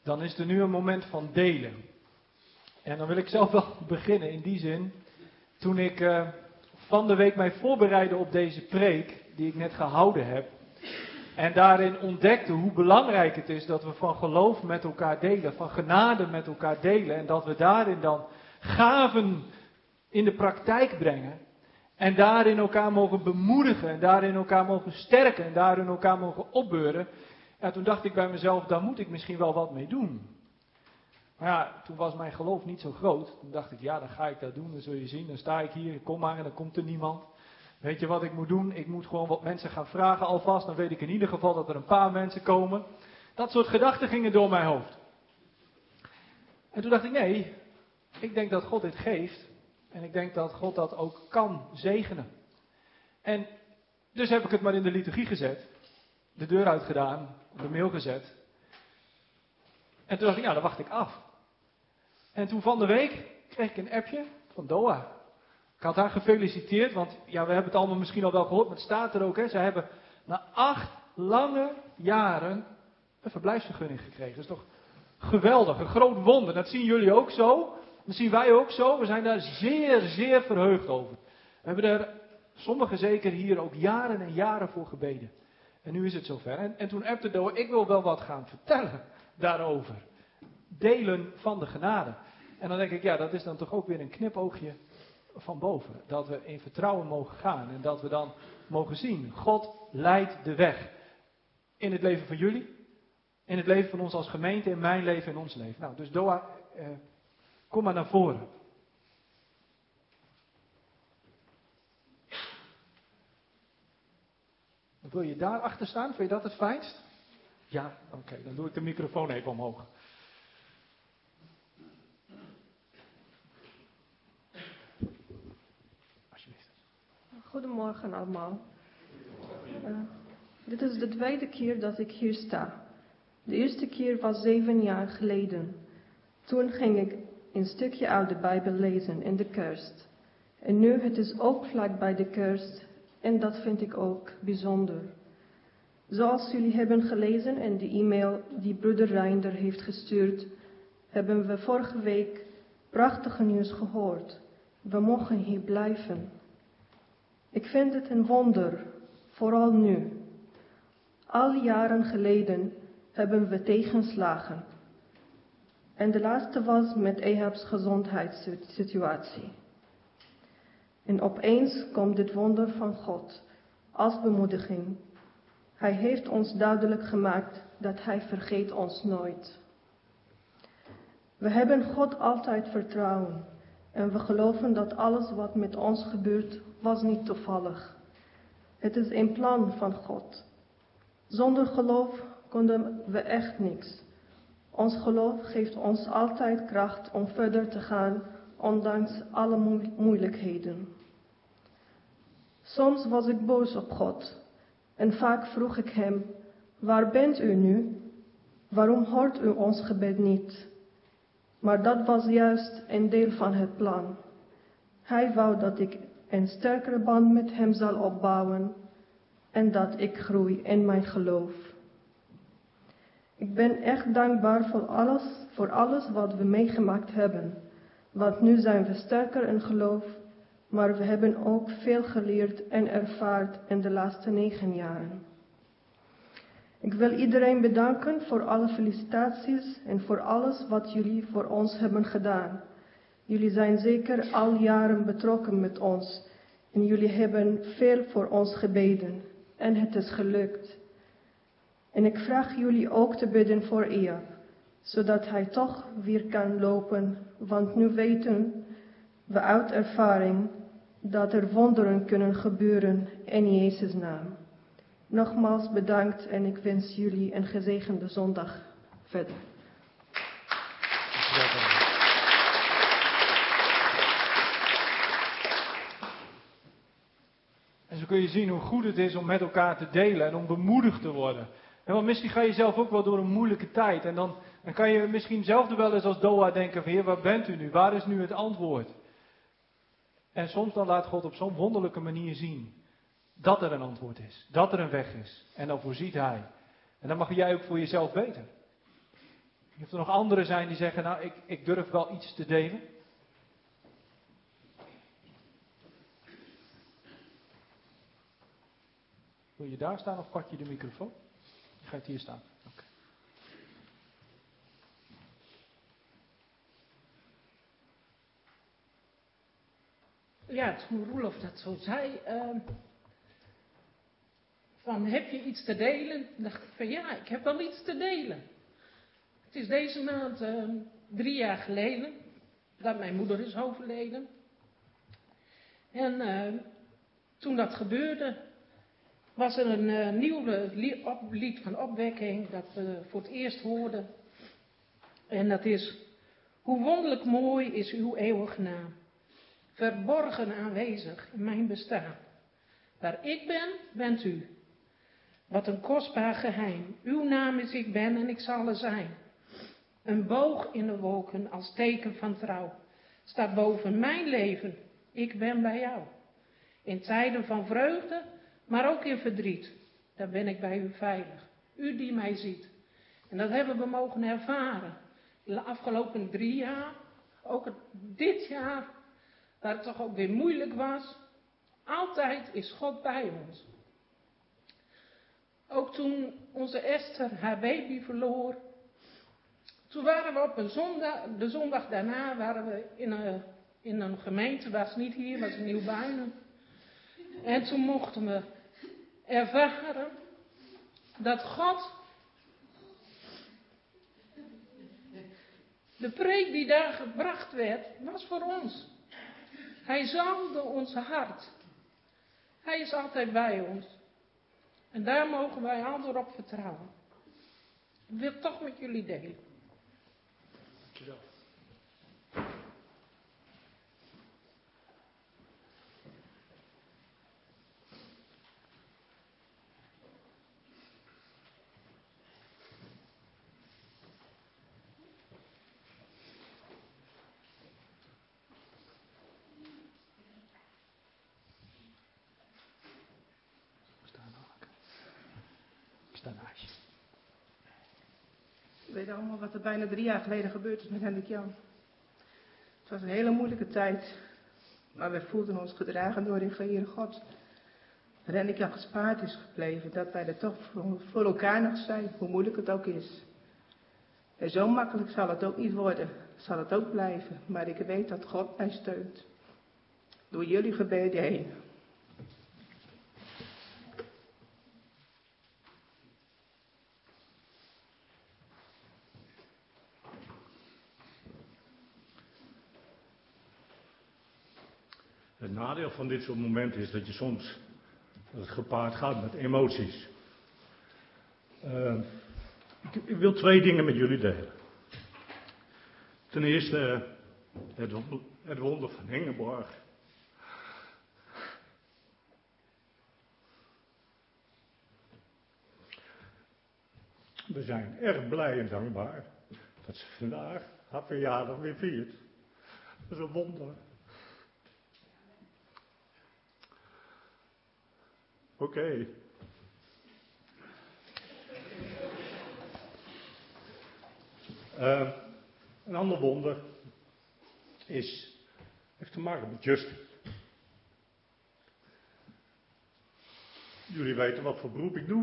dan is er nu een moment van delen. En dan wil ik zelf wel beginnen in die zin. Toen ik uh, van de week mij voorbereidde op deze preek, die ik net gehouden heb. En daarin ontdekte hoe belangrijk het is dat we van geloof met elkaar delen, van genade met elkaar delen. En dat we daarin dan gaven in de praktijk brengen. En daarin elkaar mogen bemoedigen en daarin elkaar mogen sterken en daarin elkaar mogen opbeuren. Ja, toen dacht ik bij mezelf, daar moet ik misschien wel wat mee doen. Maar ja, toen was mijn geloof niet zo groot. Toen dacht ik, ja, dan ga ik dat doen, dan zul je zien. Dan sta ik hier, kom maar en dan komt er niemand. Weet je wat ik moet doen? Ik moet gewoon wat mensen gaan vragen alvast. Dan weet ik in ieder geval dat er een paar mensen komen. Dat soort gedachten gingen door mijn hoofd. En toen dacht ik, nee, ik denk dat God dit geeft. En ik denk dat God dat ook kan zegenen. En dus heb ik het maar in de liturgie gezet. De deur uitgedaan, op de mail gezet. En toen dacht ik, nou, dan wacht ik af. En toen van de week kreeg ik een appje van Doa. Ik had haar gefeliciteerd, want ja, we hebben het allemaal misschien al wel gehoord, maar het staat er ook. Hè, ze hebben na acht lange jaren een verblijfsvergunning gekregen. Dat is toch geweldig, een groot wonder. Dat zien jullie ook zo. Dat zien wij ook zo. We zijn daar zeer, zeer verheugd over. We hebben er, sommigen zeker hier, ook jaren en jaren voor gebeden. En nu is het zover. En, en toen appte Doa, ik wil wel wat gaan vertellen daarover. Delen van de genade. En dan denk ik, ja, dat is dan toch ook weer een knipoogje van boven. Dat we in vertrouwen mogen gaan. En dat we dan mogen zien, God leidt de weg. In het leven van jullie. In het leven van ons als gemeente. In mijn leven, in ons leven. Nou, dus Doa, eh, kom maar naar voren. Wil je daar achter staan? Vind je dat het fijnst? Ja, oké. Okay, dan doe ik de microfoon even omhoog. Alsjeblieft. Goedemorgen allemaal. Uh, dit is de tweede keer dat ik hier sta. De eerste keer was zeven jaar geleden. Toen ging ik een stukje uit de Bijbel lezen in de kerst. En nu het is ook vlak bij de kerst en dat vind ik ook bijzonder. Zoals jullie hebben gelezen in de e-mail die broeder Reinder heeft gestuurd, hebben we vorige week prachtige nieuws gehoord. We mogen hier blijven. Ik vind het een wonder, vooral nu. Al jaren geleden hebben we tegenslagen. En de laatste was met Ahab's gezondheidssituatie. En opeens komt dit wonder van God als bemoediging. Hij heeft ons duidelijk gemaakt dat Hij vergeet ons nooit. We hebben God altijd vertrouwen en we geloven dat alles wat met ons gebeurt was niet toevallig. Het is een plan van God. Zonder geloof konden we echt niks. Ons geloof geeft ons altijd kracht om verder te gaan, ondanks alle moeilijkheden. Soms was ik boos op God en vaak vroeg ik hem, waar bent u nu? Waarom hoort u ons gebed niet? Maar dat was juist een deel van het plan. Hij wou dat ik een sterkere band met hem zal opbouwen en dat ik groei in mijn geloof. Ik ben echt dankbaar voor alles, voor alles wat we meegemaakt hebben. Want nu zijn we sterker in geloof, maar we hebben ook veel geleerd en ervaard in de laatste negen jaren. Ik wil iedereen bedanken voor alle felicitaties en voor alles wat jullie voor ons hebben gedaan. Jullie zijn zeker al jaren betrokken met ons en jullie hebben veel voor ons gebeden en het is gelukt. En ik vraag jullie ook te bidden voor Ehab, zodat hij toch weer kan lopen, want nu weten we uit ervaring dat er wonderen kunnen gebeuren in Jezus' naam. Nogmaals bedankt en ik wens jullie een gezegende zondag verder. En zo kun je zien hoe goed het is om met elkaar te delen en om bemoedigd te worden. En want misschien ga je zelf ook wel door een moeilijke tijd. En dan, dan kan je misschien zelf er wel eens als Doa denken van, Heer, waar bent u nu? Waar is nu het antwoord? En soms dan laat God op zo'n wonderlijke manier zien dat er een antwoord is. Dat er een weg is. En dan voorziet Hij. En dan mag jij ook voor jezelf weten. Of er nog anderen zijn die zeggen, nou, ik, ik durf wel iets te delen. Wil je daar staan of pak je de microfoon? Je gaat hier staan. Okay. Ja, toen Roelof dat zo zei, uh, van heb je iets te delen? Dacht ik van ja, ik heb wel iets te delen. Het is deze maand uh, drie jaar geleden dat mijn moeder is overleden. En uh, toen dat gebeurde, was er een uh, nieuw lied, op, lied van opwekking dat we voor het eerst hoorden. En dat is, hoe wonderlijk mooi is uw eeuwige naam. Verborgen aanwezig in mijn bestaan. Waar ik ben, bent u. Wat een kostbaar geheim. Uw naam is ik ben en ik zal er zijn. Een boog in de wolken als teken van trouw. Staat boven mijn leven. Ik ben bij jou. In tijden van vreugde, maar ook in verdriet. Daar ben ik bij u veilig. U die mij ziet. En dat hebben we mogen ervaren. De afgelopen drie jaar. Ook het, dit jaar. Waar het toch ook weer moeilijk was. Altijd is God bij ons. Ook toen onze Esther haar baby verloor. Toen waren we op een zondag, de zondag daarna waren we in een, in een gemeente, was niet hier, was in Nieuw-Buinen. En toen mochten we ervaren dat God de preek die daar gebracht werd, was voor ons. Hij zalmde ons hart. Hij is altijd bij ons. En daar mogen wij altijd op vertrouwen. Ik wil het toch met jullie delen. Dankjewel. We weten allemaal wat er bijna drie jaar geleden gebeurd is met Hendrik Jan. Het was een hele moeilijke tijd, maar we voelden ons gedragen door de Heere God. Dat Hendrik Jan gespaard is gebleven, dat wij er toch voor elkaar nog zijn, hoe moeilijk het ook is. En zo makkelijk zal het ook niet worden, zal het ook blijven, maar ik weet dat God mij steunt. Door jullie gebeden heen. Het nadeel van dit soort momenten is dat je soms, dat het gepaard gaat met emoties. Uh, ik, ik wil twee dingen met jullie delen. Ten eerste het, het wonder van Hengeborg. We zijn erg blij en dankbaar dat ze vandaag haar verjaardag weer viert. Dat is een wonder. Oké. Okay. Uh, een ander wonder is, heeft te maken met Justin. Jullie weten wat voor beroep ik doe.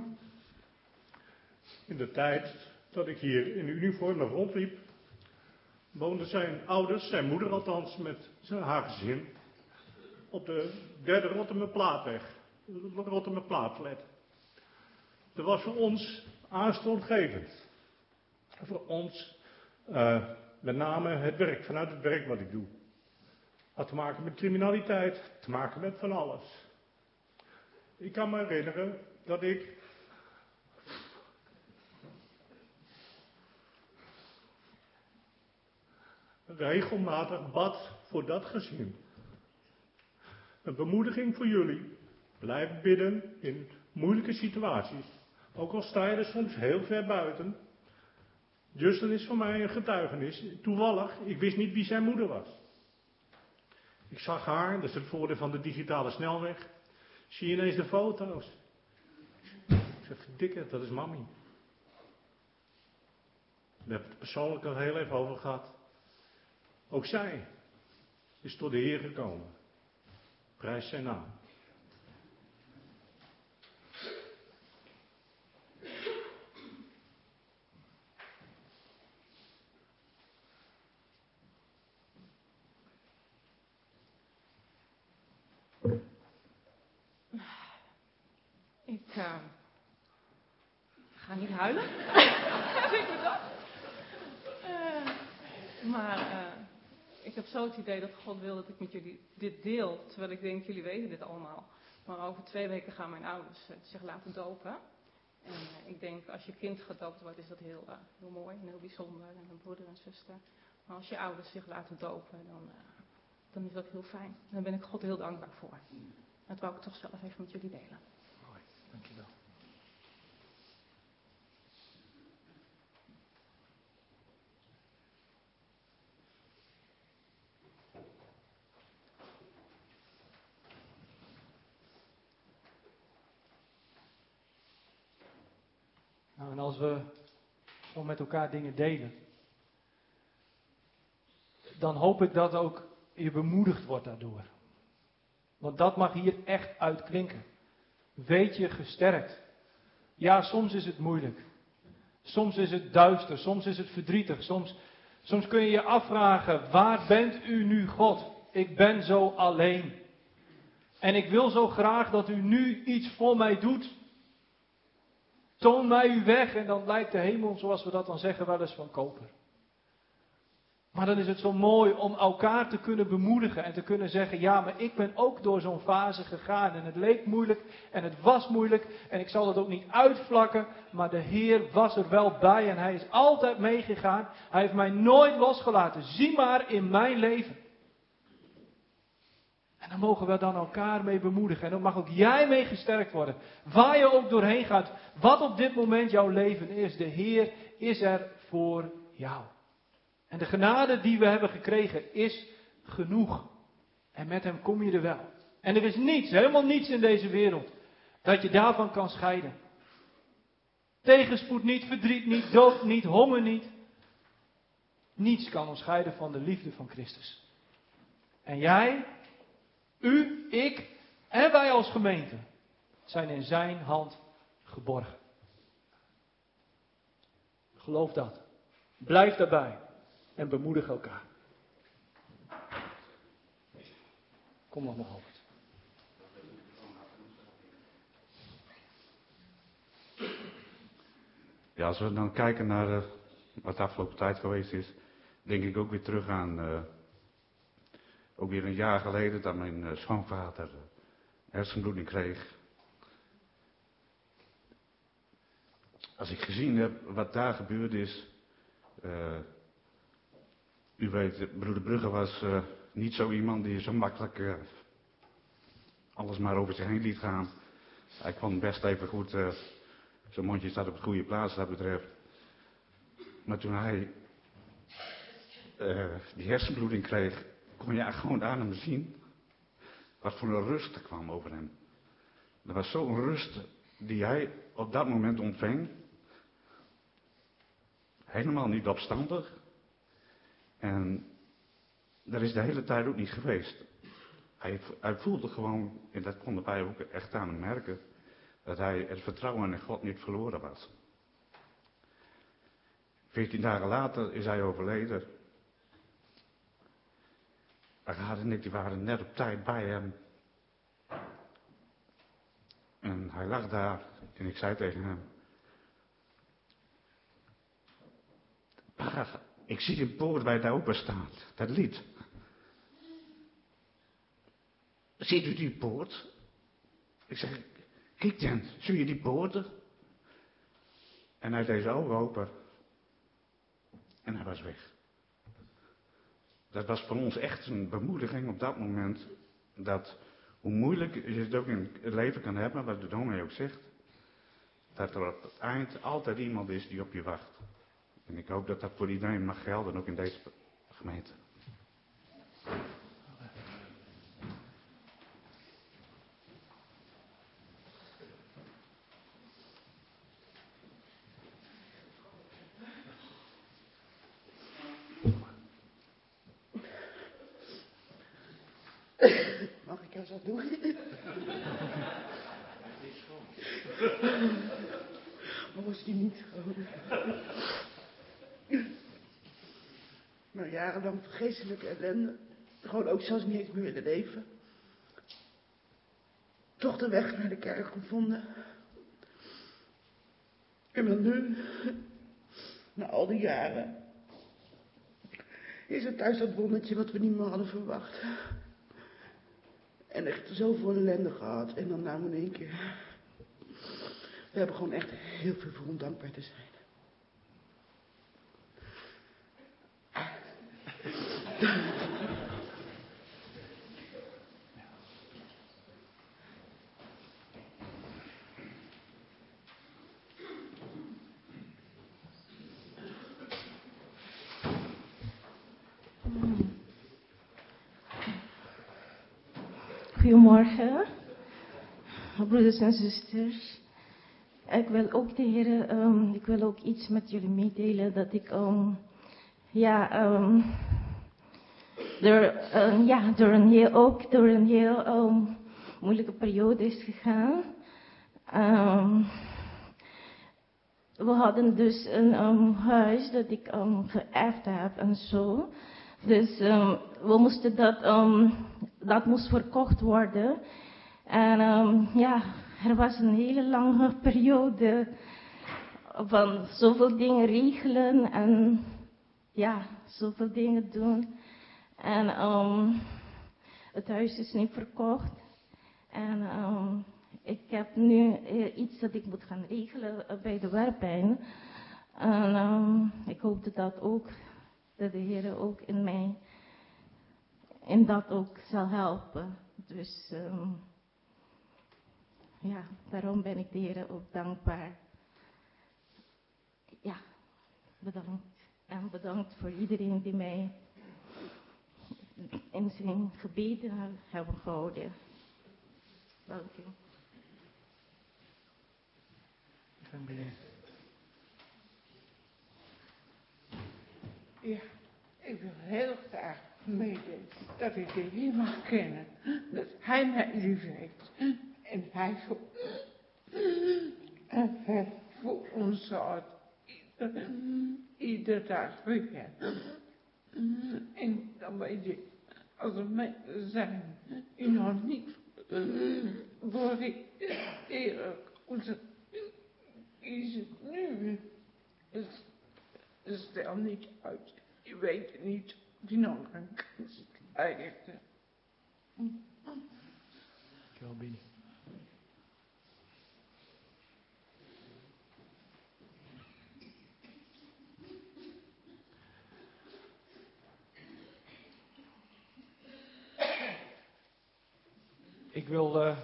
In de tijd dat ik hier in uniform nog rondliep, woonden zijn ouders, zijn moeder althans, met zijn haar gezin op de derde Rottermerplaatweg. De Rottermerplaatflat. Dat was voor ons aanstootgevend. Voor ons uh, met name het werk, vanuit het werk wat ik doe. Had te maken met criminaliteit, te maken met van alles. Ik kan me herinneren dat ik regelmatig bad voor dat gezin. Een bemoediging voor jullie. Blijf bidden in moeilijke situaties. Ook al sta je er soms heel ver buiten. Justin is voor mij een getuigenis. Toevallig, ik wist niet wie zijn moeder was. Ik zag haar, dat is het voordeel van de digitale snelweg. Zie je ineens de foto's. Ik zeg, verdikke, dat is mami. We hebben het persoonlijk al heel even over gehad. Ook zij is tot de Heer gekomen. Prijs zijn naam. Ik uh, ga niet huilen. Heb ik bedacht. Uh, maar uh, ik heb zo het idee dat God wil dat ik met jullie dit deel. Terwijl ik denk, jullie weten dit allemaal. Maar over twee weken gaan mijn ouders uh, zich laten dopen. En uh, ik denk, als je kind gedoopt wordt, is dat heel, uh, heel mooi en heel bijzonder. En een broeder en zuster. Maar als je ouders zich laten dopen, dan, uh, dan is dat heel fijn. Daar ben ik God heel dankbaar voor. Dat wou ik toch zelf even met jullie delen. Mooi, dankjewel. Nou, en als we gewoon met elkaar dingen delen, dan hoop ik dat ook je bemoedigd wordt daardoor. Want dat mag hier echt uitklinken. Weet je gesterkt. Ja, soms is het moeilijk. Soms is het duister. Soms is het verdrietig. Soms, soms kun je je afvragen, waar bent u nu, God? Ik ben zo alleen. En ik wil zo graag dat u nu iets voor mij doet. Toon mij uw weg en dan lijkt de hemel, zoals we dat dan zeggen, wel eens van koper. Maar dan is het zo mooi om elkaar te kunnen bemoedigen en te kunnen zeggen, ja, maar ik ben ook door zo'n fase gegaan en het leek moeilijk en het was moeilijk en ik zal het ook niet uitvlakken, maar de Heer was er wel bij en Hij is altijd meegegaan. Hij heeft mij nooit losgelaten. Zie maar in mijn leven. En dan mogen we dan elkaar mee bemoedigen en dan mag ook jij mee gesterkt worden. Waar je ook doorheen gaat, wat op dit moment jouw leven is, de Heer is er voor jou. En de genade die we hebben gekregen is genoeg. En met hem kom je er wel. En er is niets, helemaal niets in deze wereld, dat je daarvan kan scheiden. Tegenspoed niet, verdriet niet, dood niet, honger niet. Niets kan ons scheiden van de liefde van Christus. En jij, u, ik en wij als gemeente zijn in zijn hand geborgen. Geloof dat. Blijf daarbij. En bemoedig elkaar. Kom nog mijn hoofd. Ja, als we dan kijken naar uh, wat de afgelopen tijd geweest is, denk ik ook weer terug aan, uh, ook weer een jaar geleden dat mijn uh, schoonvader uh, hersenbloeding kreeg. Als ik gezien heb wat daar gebeurd is, uh, u weet, broeder Brugge was uh, niet zo iemand die zo makkelijk uh, alles maar over zich heen liet gaan. Hij kon best even goed, uh, zijn mondje staat op de goede plaats wat dat betreft. Maar toen hij uh, die hersenbloeding kreeg, kon je eigenlijk gewoon aan hem zien wat voor een rust er kwam over hem. Er was zo'n rust die hij op dat moment ontving. Helemaal niet opstandig. En dat is de hele tijd ook niet geweest. Hij, hij voelde gewoon, en dat konden wij ook echt aan hem merken, dat hij het vertrouwen in God niet verloren was. Veertien dagen later is hij overleden. Agathe en ik die waren net op tijd bij hem. En hij lag daar en ik zei tegen hem, pa, ik zie een poort bij de open staan, dat lied. Ziet u die poort? Ik zeg, kijk dan, zie je die poorten? En hij deed zijn ogen open. En hij was weg. Dat was voor ons echt een bemoediging op dat moment. Dat hoe moeilijk je het ook in het leven kan hebben, wat de dominee ook zegt. Dat er op het eind altijd iemand is die op je wacht. En ik hoop dat dat voor iedereen mag gelden, ook in deze gemeente. was aan het doen. Maar was die niet gewoon. Maar jarenlang geestelijke ellende. Gewoon ook zelfs niet eens meer willen leven. Toch de weg naar de kerk gevonden. En dan nu, na al die jaren, is het thuis dat wondertje wat we niet meer hadden verwacht. En echt zoveel ellende gehad. En dan nou in één keer. We hebben gewoon echt heel veel voor om dankbaar te zijn. Goedemorgen, broeders en zusters. Ik wil ook de Heer, um, ik wil ook iets met jullie meedelen dat ik, um, ja, um, door, um, ja, door een heel, ook door een heel um, moeilijke periode is gegaan. Um, we hadden dus een um, huis dat ik um, geërfd heb en zo. Dus um, we moesten dat, um, dat moest verkocht worden. En um, ja, er was een hele lange periode van zoveel dingen regelen en ja, zoveel dingen doen. En um, het huis is niet verkocht. En um, ik heb nu uh, iets dat ik moet gaan regelen uh, bij de werkpijn. En um, ik hoop dat dat ook, dat de Heer ook in mij, in dat ook zal helpen. Dus um, ja, daarom ben ik de Heer ook dankbaar. Ja, bedankt. En bedankt voor iedereen die mij in zijn gebeden hebben gehouden. Dank u. Ja, ik wil heel graag meedelen dat ik de Heer mag kennen. Dat Hij mij lief heeft. En Hij voor, en hij voor ons zorgt. Ieder, ieder dag weer. En dan weet je, als er mensen zijn die nog niet voor die Heer moeten kiezen nu. Dus stel niet uit. Je weet niet of je nog een kans krijgt. Kelby. Ik wil, uh,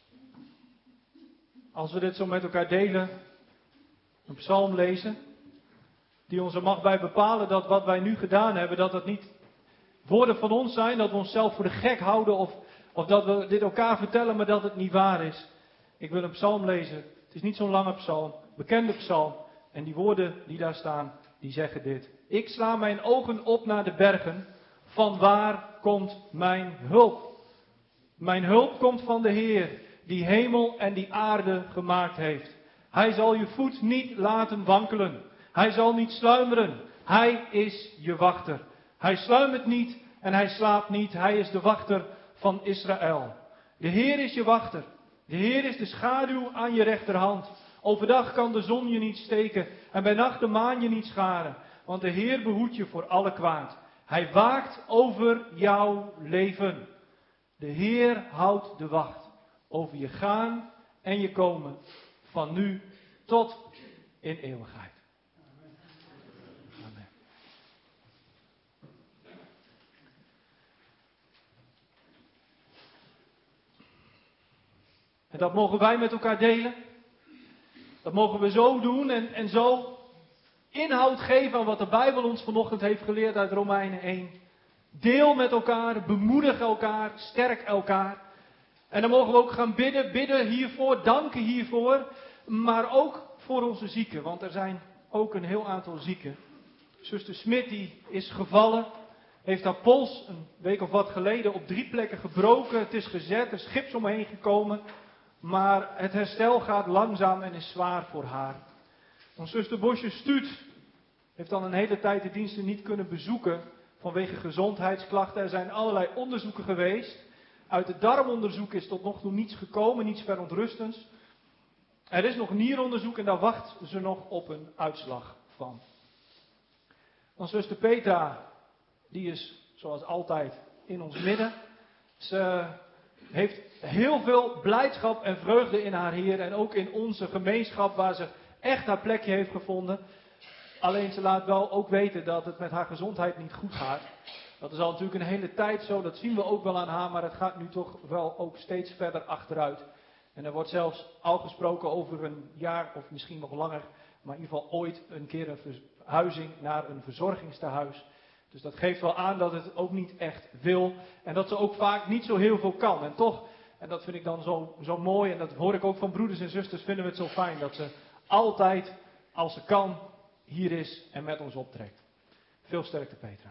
als we dit zo met elkaar delen, een psalm lezen, die ons er mag bij bepalen dat wat wij nu gedaan hebben, dat het niet woorden van ons zijn, dat we onszelf voor de gek houden of, of dat we dit elkaar vertellen, maar dat het niet waar is. Ik wil een psalm lezen. Het is niet zo'n lange psalm, bekende psalm. En die woorden die daar staan, die zeggen dit. Ik sla mijn ogen op naar de bergen. Van waar komt mijn hulp? Mijn hulp komt van de Heer, die hemel en die aarde gemaakt heeft. Hij zal je voet niet laten wankelen. Hij zal niet sluimeren. Hij is je wachter. Hij sluimert niet en hij slaapt niet. Hij is de wachter van Israël. De Heer is je wachter. De Heer is de schaduw aan je rechterhand. Overdag kan de zon je niet steken en bij nacht de maan je niet scharen. Want de Heer behoedt je voor alle kwaad. Hij waakt over jouw leven. De Heer houdt de wacht over je gaan en je komen. Van nu tot in eeuwigheid. Amen. En dat mogen wij met elkaar delen. Dat mogen we zo doen en, en zo inhoud geven aan wat de Bijbel ons vanochtend heeft geleerd uit Romeinen één. Deel met elkaar, bemoedig elkaar, sterk elkaar. En dan mogen we ook gaan bidden, bidden hiervoor, danken hiervoor. Maar ook voor onze zieken, want er zijn ook een heel aantal zieken. Zuster Smit die is gevallen heeft haar pols een week of wat geleden op drie plekken gebroken. Het is gezet, er is gips omheen gekomen. Maar het herstel gaat langzaam en is zwaar voor haar. Onze zuster Bosje Stuut heeft dan een hele tijd de diensten niet kunnen bezoeken vanwege gezondheidsklachten. Er zijn allerlei onderzoeken geweest. Uit het darmonderzoek is tot nog toe niets gekomen, niets verontrustends. Er is nog nieronderzoek en daar wacht ze nog op een uitslag van. Dan zuster Petra, die is zoals altijd in ons midden. Ze heeft heel veel blijdschap en vreugde in haar Heer en ook in onze gemeenschap waar ze echt haar plekje heeft gevonden. Alleen ze laat wel ook weten dat het met haar gezondheid niet goed gaat. Dat is al natuurlijk een hele tijd zo, dat zien we ook wel aan haar, maar het gaat nu toch wel ook steeds verder achteruit. En er wordt zelfs al gesproken over een jaar of misschien nog langer, maar in ieder geval ooit een keer een verhuizing naar een verzorgingstehuis. Dus dat geeft wel aan dat het ook niet echt wil en dat ze ook vaak niet zo heel veel kan. En toch, en dat vind ik dan zo, zo mooi en dat hoor ik ook van broeders en zusters, vinden we het zo fijn dat ze altijd, als ze kan, hier is en met ons optrekt. Veel sterkte, Petra.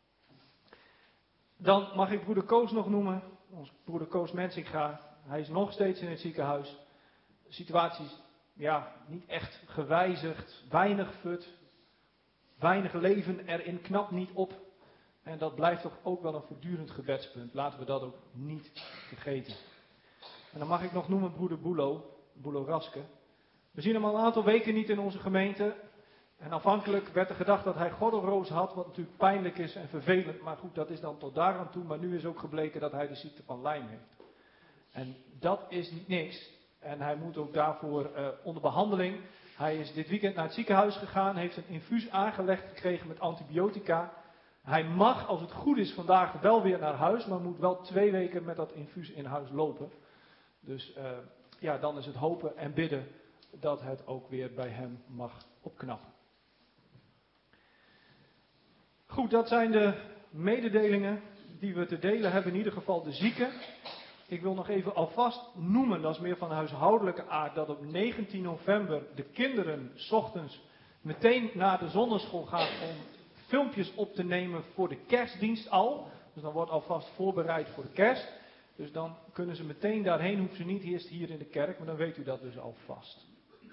Dan mag ik broeder Koos nog noemen, ons broeder Koos Mensinga. Hij is nog steeds in het ziekenhuis. De situatie is ja, niet echt gewijzigd, weinig fut, weinig leven erin, knapt niet op. En dat blijft toch ook wel een voortdurend gebedspunt. Laten we dat ook niet vergeten. En dan mag ik nog noemen broeder Boelo, Boelo Raske. We zien hem al een aantal weken niet in onze gemeente. En afhankelijk werd er gedacht dat hij gordelroos had, wat natuurlijk pijnlijk is en vervelend. Maar goed, dat is dan tot daar aan toe. Maar nu is ook gebleken dat hij de ziekte van Lyme heeft. En dat is niet niks. En hij moet ook daarvoor uh, onder behandeling. Hij is dit weekend naar het ziekenhuis gegaan, heeft een infuus aangelegd gekregen met antibiotica. Hij mag, als het goed is, vandaag wel weer naar huis, maar moet wel twee weken met dat infuus in huis lopen. Dus uh, ja, dan is het hopen en bidden dat het ook weer bij hem mag opknappen. Goed, dat zijn de mededelingen die we te delen hebben, in ieder geval de zieken. Ik wil nog even alvast noemen, dat is meer van huishoudelijke aard, dat op negentien november de kinderen 's ochtends meteen naar de zonneschool gaan om filmpjes op te nemen voor de kerstdienst al. Dus dan wordt alvast voorbereid voor de kerst. Dus dan kunnen ze meteen daarheen, hoeven ze niet eerst hier in de kerk, maar dan weet u dat dus alvast.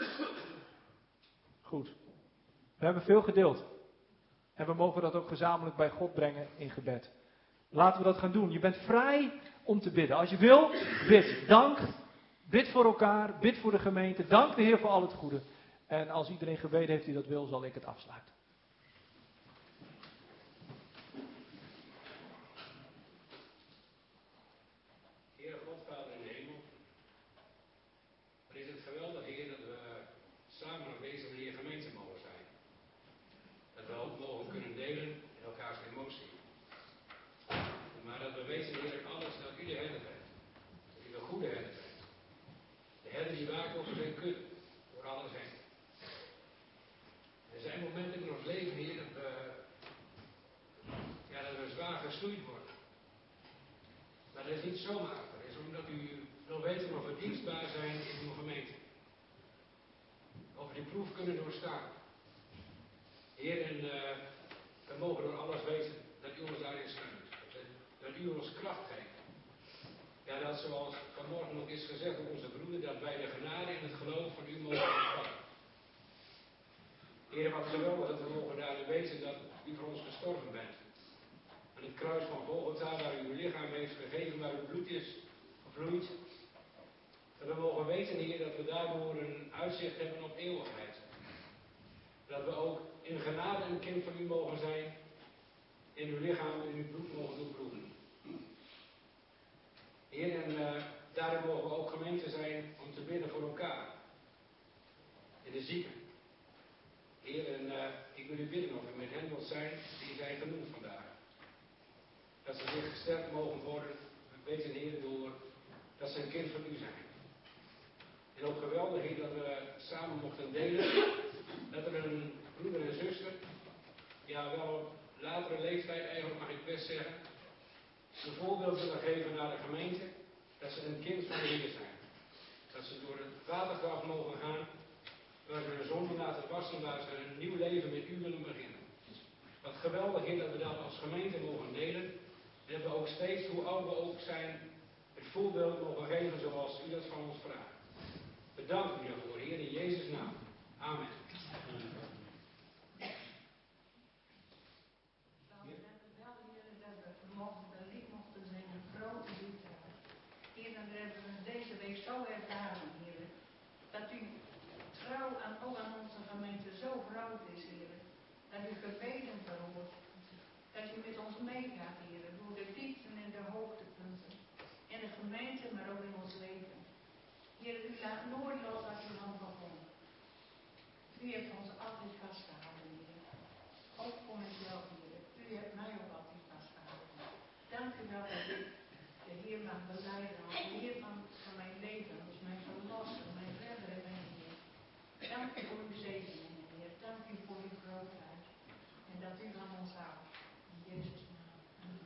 Goed. We hebben veel gedeeld. En we mogen dat ook gezamenlijk bij God brengen in gebed. Laten we dat gaan doen. Je bent vrij om te bidden. Als je wil, bid. Dank. Bid voor elkaar. Bid voor de gemeente. Dank de Heer voor al het goede. En als iedereen gebeden heeft die dat wil, zal ik het afsluiten. Heer God, Vader in de hemel. Wat is het geweldig, Heer, dat we samen op deze manier gemeente mogen zijn. Dat we ook mogen kunnen delen in elkaars emotie. Maar dat we weten, Heer, alles dat u de herder bent. Dat u de goede herder bent. De herder die waakt over zijn kudde. Door alles heen. Er zijn momenten in ons leven, Heer, dat we, ja, dat we zwaar gestoeid worden. Maar dat is niet zomaar. Dat is omdat u wil weten of we dienstbaar zijn in uw gemeente. Of we die proef kunnen doorstaan. Heer, en uh, we mogen door alles weten dat u ons daarin steunt. Dat u ons kracht geeft. Ja, dat zoals vanmorgen ook is gezegd door onze broeder, dat wij de genade in het geloof van u mogen ontvangen. Heer, wat geweldig dat we mogen daarin weten dat u voor ons gestorven bent. Aan het kruis van Golgotha, waar u uw lichaam heeft gegeven, waar uw bloed is gevloeid. Dat we mogen weten, Heer, dat we daardoor een uitzicht hebben op eeuwigheid. Dat we ook in genade een kind van u mogen zijn. In uw lichaam en in uw bloed mogen doorproeven. Heer, en uh, daarin mogen we ook gemeente zijn om te bidden voor elkaar. En de zieken. Heer, en uh, ik wil u bidden of u met hen wilt zijn die zijn genoemd vandaag. Dat ze weer gesterkt mogen worden, weten Heer, door dat ze een kind van u zijn. En ook geweldig, Heer, dat we samen mochten delen. Dat er een broeder en zuster, ja wel op latere leeftijd eigenlijk mag ik best zeggen, een voorbeeld willen geven naar de gemeente, dat ze een kind van de Heer zijn. Dat ze door het watergraf mogen gaan, waar ze hun zonde laten wassen, waar ze een nieuw leven met u willen beginnen. Wat geweldig is dat we dat als gemeente mogen delen. En dat we ook steeds, hoe oud we ook zijn, het voorbeeld mogen geven zoals u dat van ons vraagt. Bedankt u daarvoor, Heer, in Jezus' naam. Amen. Deze week zo ervaren, Heer, dat u trouw aan, ook aan onze gemeente zo groot is, Heer. Dat u gebeden verhoort. Dat u met ons meegaat, Heer, door de diepten en de hoogtepunten. In de gemeente, maar ook in ons leven. Heer, u laat nooit los als u hand begon. U heeft ons altijd vastgehouden, Heer. Ook voor mezelf, Heer. U hebt mij ook altijd vastgehouden. Dank u wel dat ik de Heer mag beleiden als de Heer van, van mijn leven, als mijn verlosser, mijn redder en mijn Heer. Dank u voor uw zegeningen, Heer. Dank u voor uw grootheid. En dat u van ons houdt. In Jezus' naam. Amen.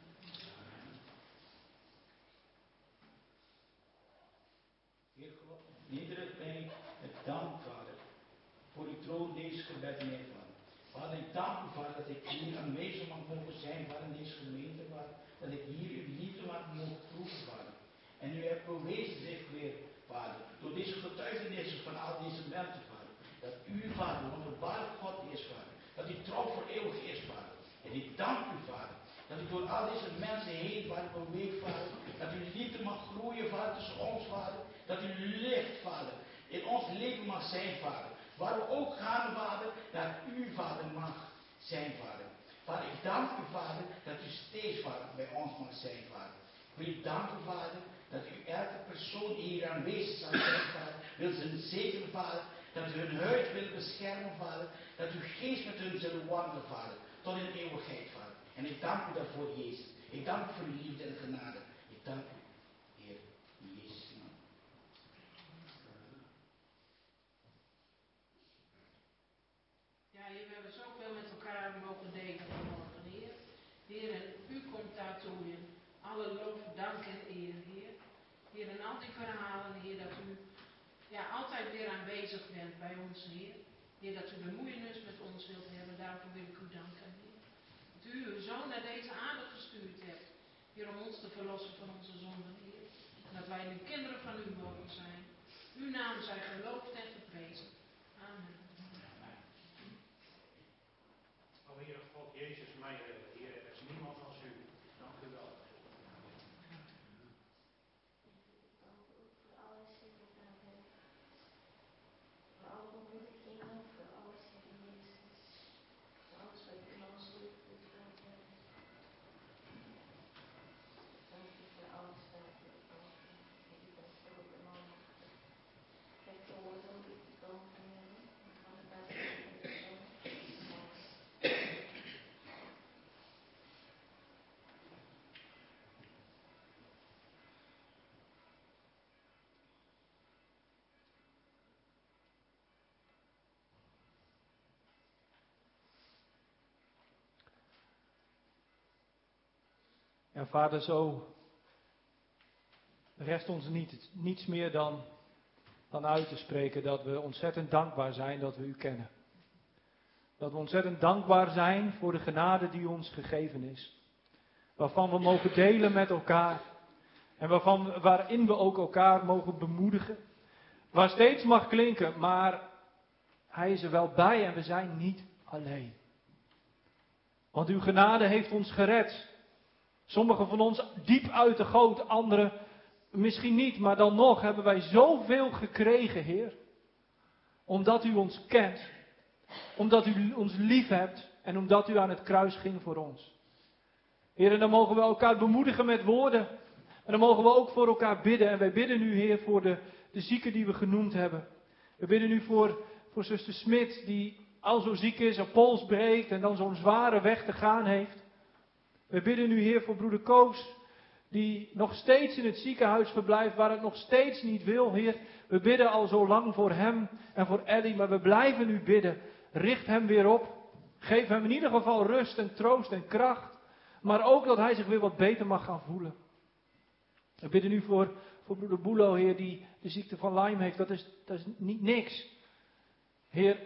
Heer God, nederig mij met dank, Vader, voor uw trouw deze gebed neer, Vader. Vader, ik dank u, Vader, dat ik hier aanwezig mag mogen zijn, Vader, in deze gemeente, Vader. Dat ik hier uw liefde mag mogen proeven, Vader. En u hebt bewezen zich weer, Vader, door deze getuigenissen van al deze mensen, Vader. Dat u, Vader, onze ware God is, Vader. Dat u trouw voor eeuwig is, Vader. En ik dank u, Vader, dat u door al deze mensen heen, Vader, beweegt, Vader. Dat uw liefde mag groeien, Vader, tussen ons, Vader. Dat uw licht, Vader, in ons leven mag zijn, Vader. Waar we ook gaan, Vader, dat u, Vader, mag zijn, Vader. Vader, ik dank u, Vader, dat u steeds, Vader, bij ons mag zijn, Vader. Ik wil u danken, Vader, dat u elke persoon die hier aanwezig zal zijn, Vader, wil zijn zegenen, Vader. Dat u hun huis wil beschermen, Vader. Dat uw geest met hun zal wandelen, Vader. Tot in eeuwigheid, Vader. En ik dank u daarvoor, Jezus. Ik dank u voor uw liefde en genade. Ik dank u, Heer, in Jezus' naam. Ja, Heer, we hebben zoveel met elkaar mogen delen vanmorgen, Heer. Heer, en u komt daartoe in alle lof, dank en eer, Heer. Heer, en al die verhalen, Heer, dat u ja, altijd weer aanwezig bent bij ons, Heer. Heer, dat u bemoeienis met ons wilt hebben, daarvoor wil ik u danken, Heer. Dat u uw Zoon naar deze aarde gestuurd hebt, Heer, om ons te verlossen van onze zonden, Heer. En dat wij nu kinderen van u mogen zijn. Uw naam zij geloofd en geprezen. Amen. O Heer God, Jezus, mijn redder, Heer, er is niemand als u. Dank u wel. Ja, Vader, zo rest ons niet, niets meer dan, dan uit te spreken dat we ontzettend dankbaar zijn dat we u kennen. Dat we ontzettend dankbaar zijn voor de genade die ons gegeven is. Waarvan we mogen delen met elkaar. En waarvan, waarin we ook elkaar mogen bemoedigen. Waar steeds mag klinken, maar hij is er wel bij en we zijn niet alleen. Want uw genade heeft ons gered. Sommigen van ons diep uit de goot, anderen misschien niet, maar dan nog hebben wij zoveel gekregen, Heer. Omdat u ons kent, omdat u ons lief hebt en omdat u aan het kruis ging voor ons. Heer, en dan mogen we elkaar bemoedigen met woorden. En dan mogen we ook voor elkaar bidden. En wij bidden nu, Heer, voor de, de zieken die we genoemd hebben. We bidden nu voor, voor zuster Smit, die al zo ziek is, een pols breekt en dan zo'n zware weg te gaan heeft. We bidden nu, Heer, voor broeder Koos, die nog steeds in het ziekenhuis verblijft, waar het nog steeds niet wil, Heer. We bidden al zo lang voor hem en voor Ellie, maar we blijven nu bidden. Richt hem weer op. Geef hem in ieder geval rust en troost en kracht. Maar ook dat hij zich weer wat beter mag gaan voelen. We bidden nu voor, voor broeder Boelo, Heer, die de ziekte van Lyme heeft. Dat is, dat is niet niks. Heer,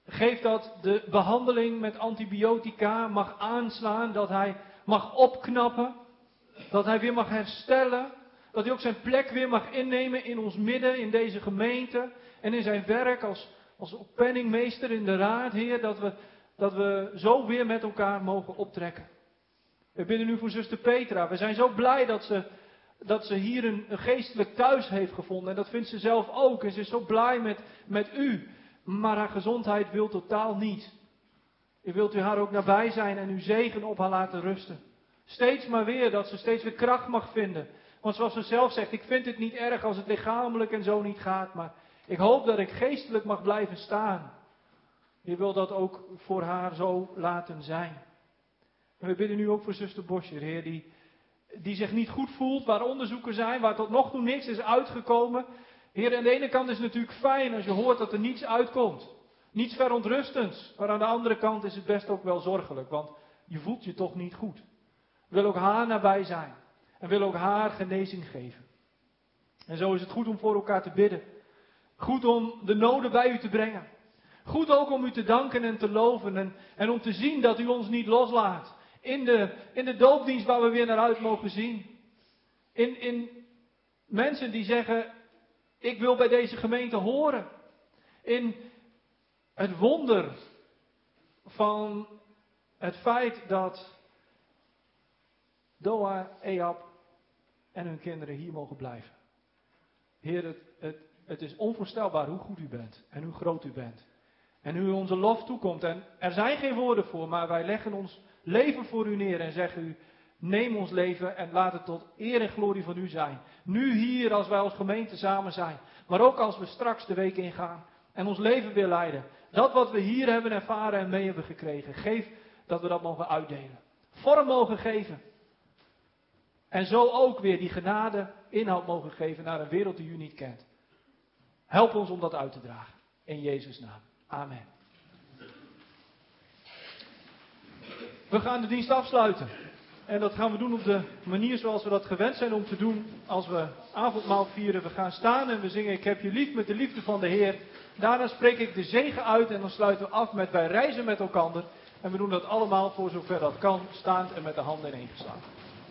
Geef dat de behandeling met antibiotica mag aanslaan, dat hij mag opknappen, dat hij weer mag herstellen, dat hij ook zijn plek weer mag innemen in ons midden, in deze gemeente en in zijn werk als, als penningmeester in de raad, Heer, dat we, dat we zo weer met elkaar mogen optrekken. We bidden nu voor zuster Petra. We zijn zo blij dat ze, dat ze hier een, een geestelijk thuis heeft gevonden. En dat vindt ze zelf ook. En ze is zo blij met, met u. Maar haar gezondheid wil totaal niet. U wilt u haar ook nabij zijn en uw zegen op haar laten rusten. Steeds maar weer, dat ze steeds weer kracht mag vinden. Want zoals ze zelf zegt, ik vind het niet erg als het lichamelijk en zo niet gaat. Maar ik hoop dat ik geestelijk mag blijven staan. U wil dat ook voor haar zo laten zijn. En we bidden nu ook voor zuster Boscher, Heer, die, die zich niet goed voelt, waar onderzoeken zijn, waar tot nog toe niks is uitgekomen. Heer, aan de ene kant is het natuurlijk fijn als je hoort dat er niets uitkomt. Niets verontrustends. Maar aan de andere kant is het best ook wel zorgelijk, want je voelt je toch niet goed. Wil ook haar nabij zijn. En wil ook haar genezing geven. En zo is het goed om voor elkaar te bidden. Goed om de noden bij u te brengen. Goed ook om u te danken en te loven. En, en om te zien dat u ons niet loslaat. In de, in de doopdienst waar we weer naar uit mogen zien. In, in mensen die zeggen, ik wil bij deze gemeente horen. In het wonder van het feit dat Doa, Eab en hun kinderen hier mogen blijven. Heer, het, het, het is onvoorstelbaar hoe goed u bent en hoe groot u bent. En hoe u onze lof toekomt. En er zijn geen woorden voor, maar wij leggen ons leven voor u neer en zeggen u, neem ons leven en laat het tot eer en glorie van u zijn. Nu hier als wij als gemeente samen zijn, maar ook als we straks de week ingaan en ons leven weer leiden. Dat wat we hier hebben ervaren en mee hebben gekregen, geef dat we dat mogen uitdelen. Vorm mogen geven. En zo ook weer die genade inhoud mogen geven naar een wereld die u niet kent. Help ons om dat uit te dragen. In Jezus' naam. Amen. We gaan de dienst afsluiten. En dat gaan we doen op de manier zoals we dat gewend zijn om te doen als we avondmaal vieren. We gaan staan en we zingen Ik heb je lief met de liefde van de Heer. Daarna spreek ik de zegen uit en dan sluiten we af met wij reizen met elkaar. En we doen dat allemaal voor zover dat kan, staand en met de handen ineengeslagen.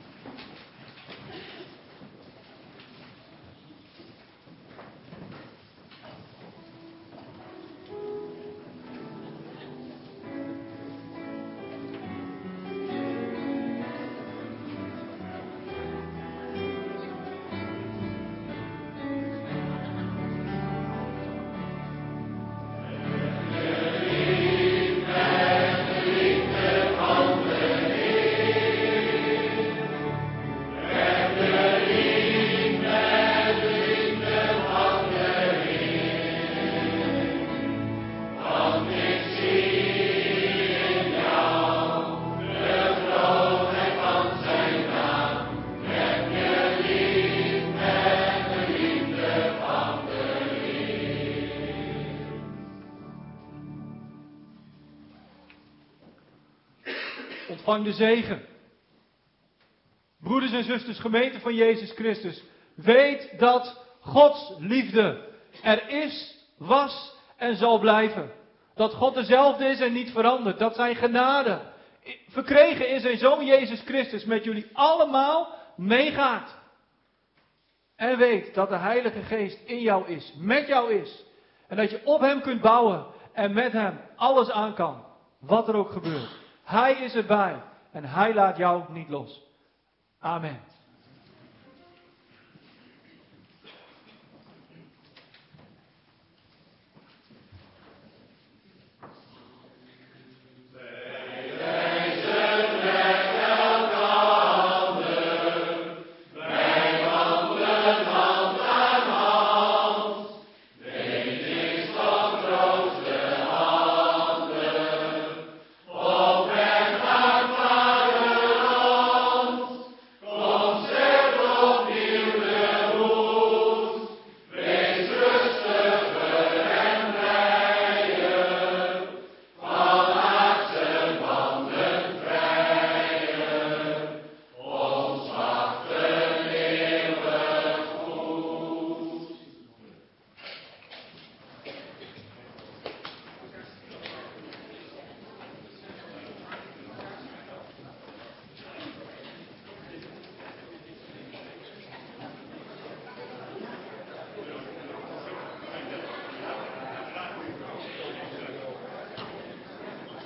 Ontvang de zegen. Broeders en zusters, gemeente van Jezus Christus. Weet dat Gods liefde er is, was en zal blijven. Dat God dezelfde is en niet verandert. Dat zijn genade, verkregen in zijn Zoon Jezus Christus, met jullie allemaal meegaat. En weet dat de Heilige Geest in jou is, met jou is. En dat je op hem kunt bouwen en met hem alles aan kan. Wat er ook gebeurt. Hij is erbij en hij laat jou niet los. Amen.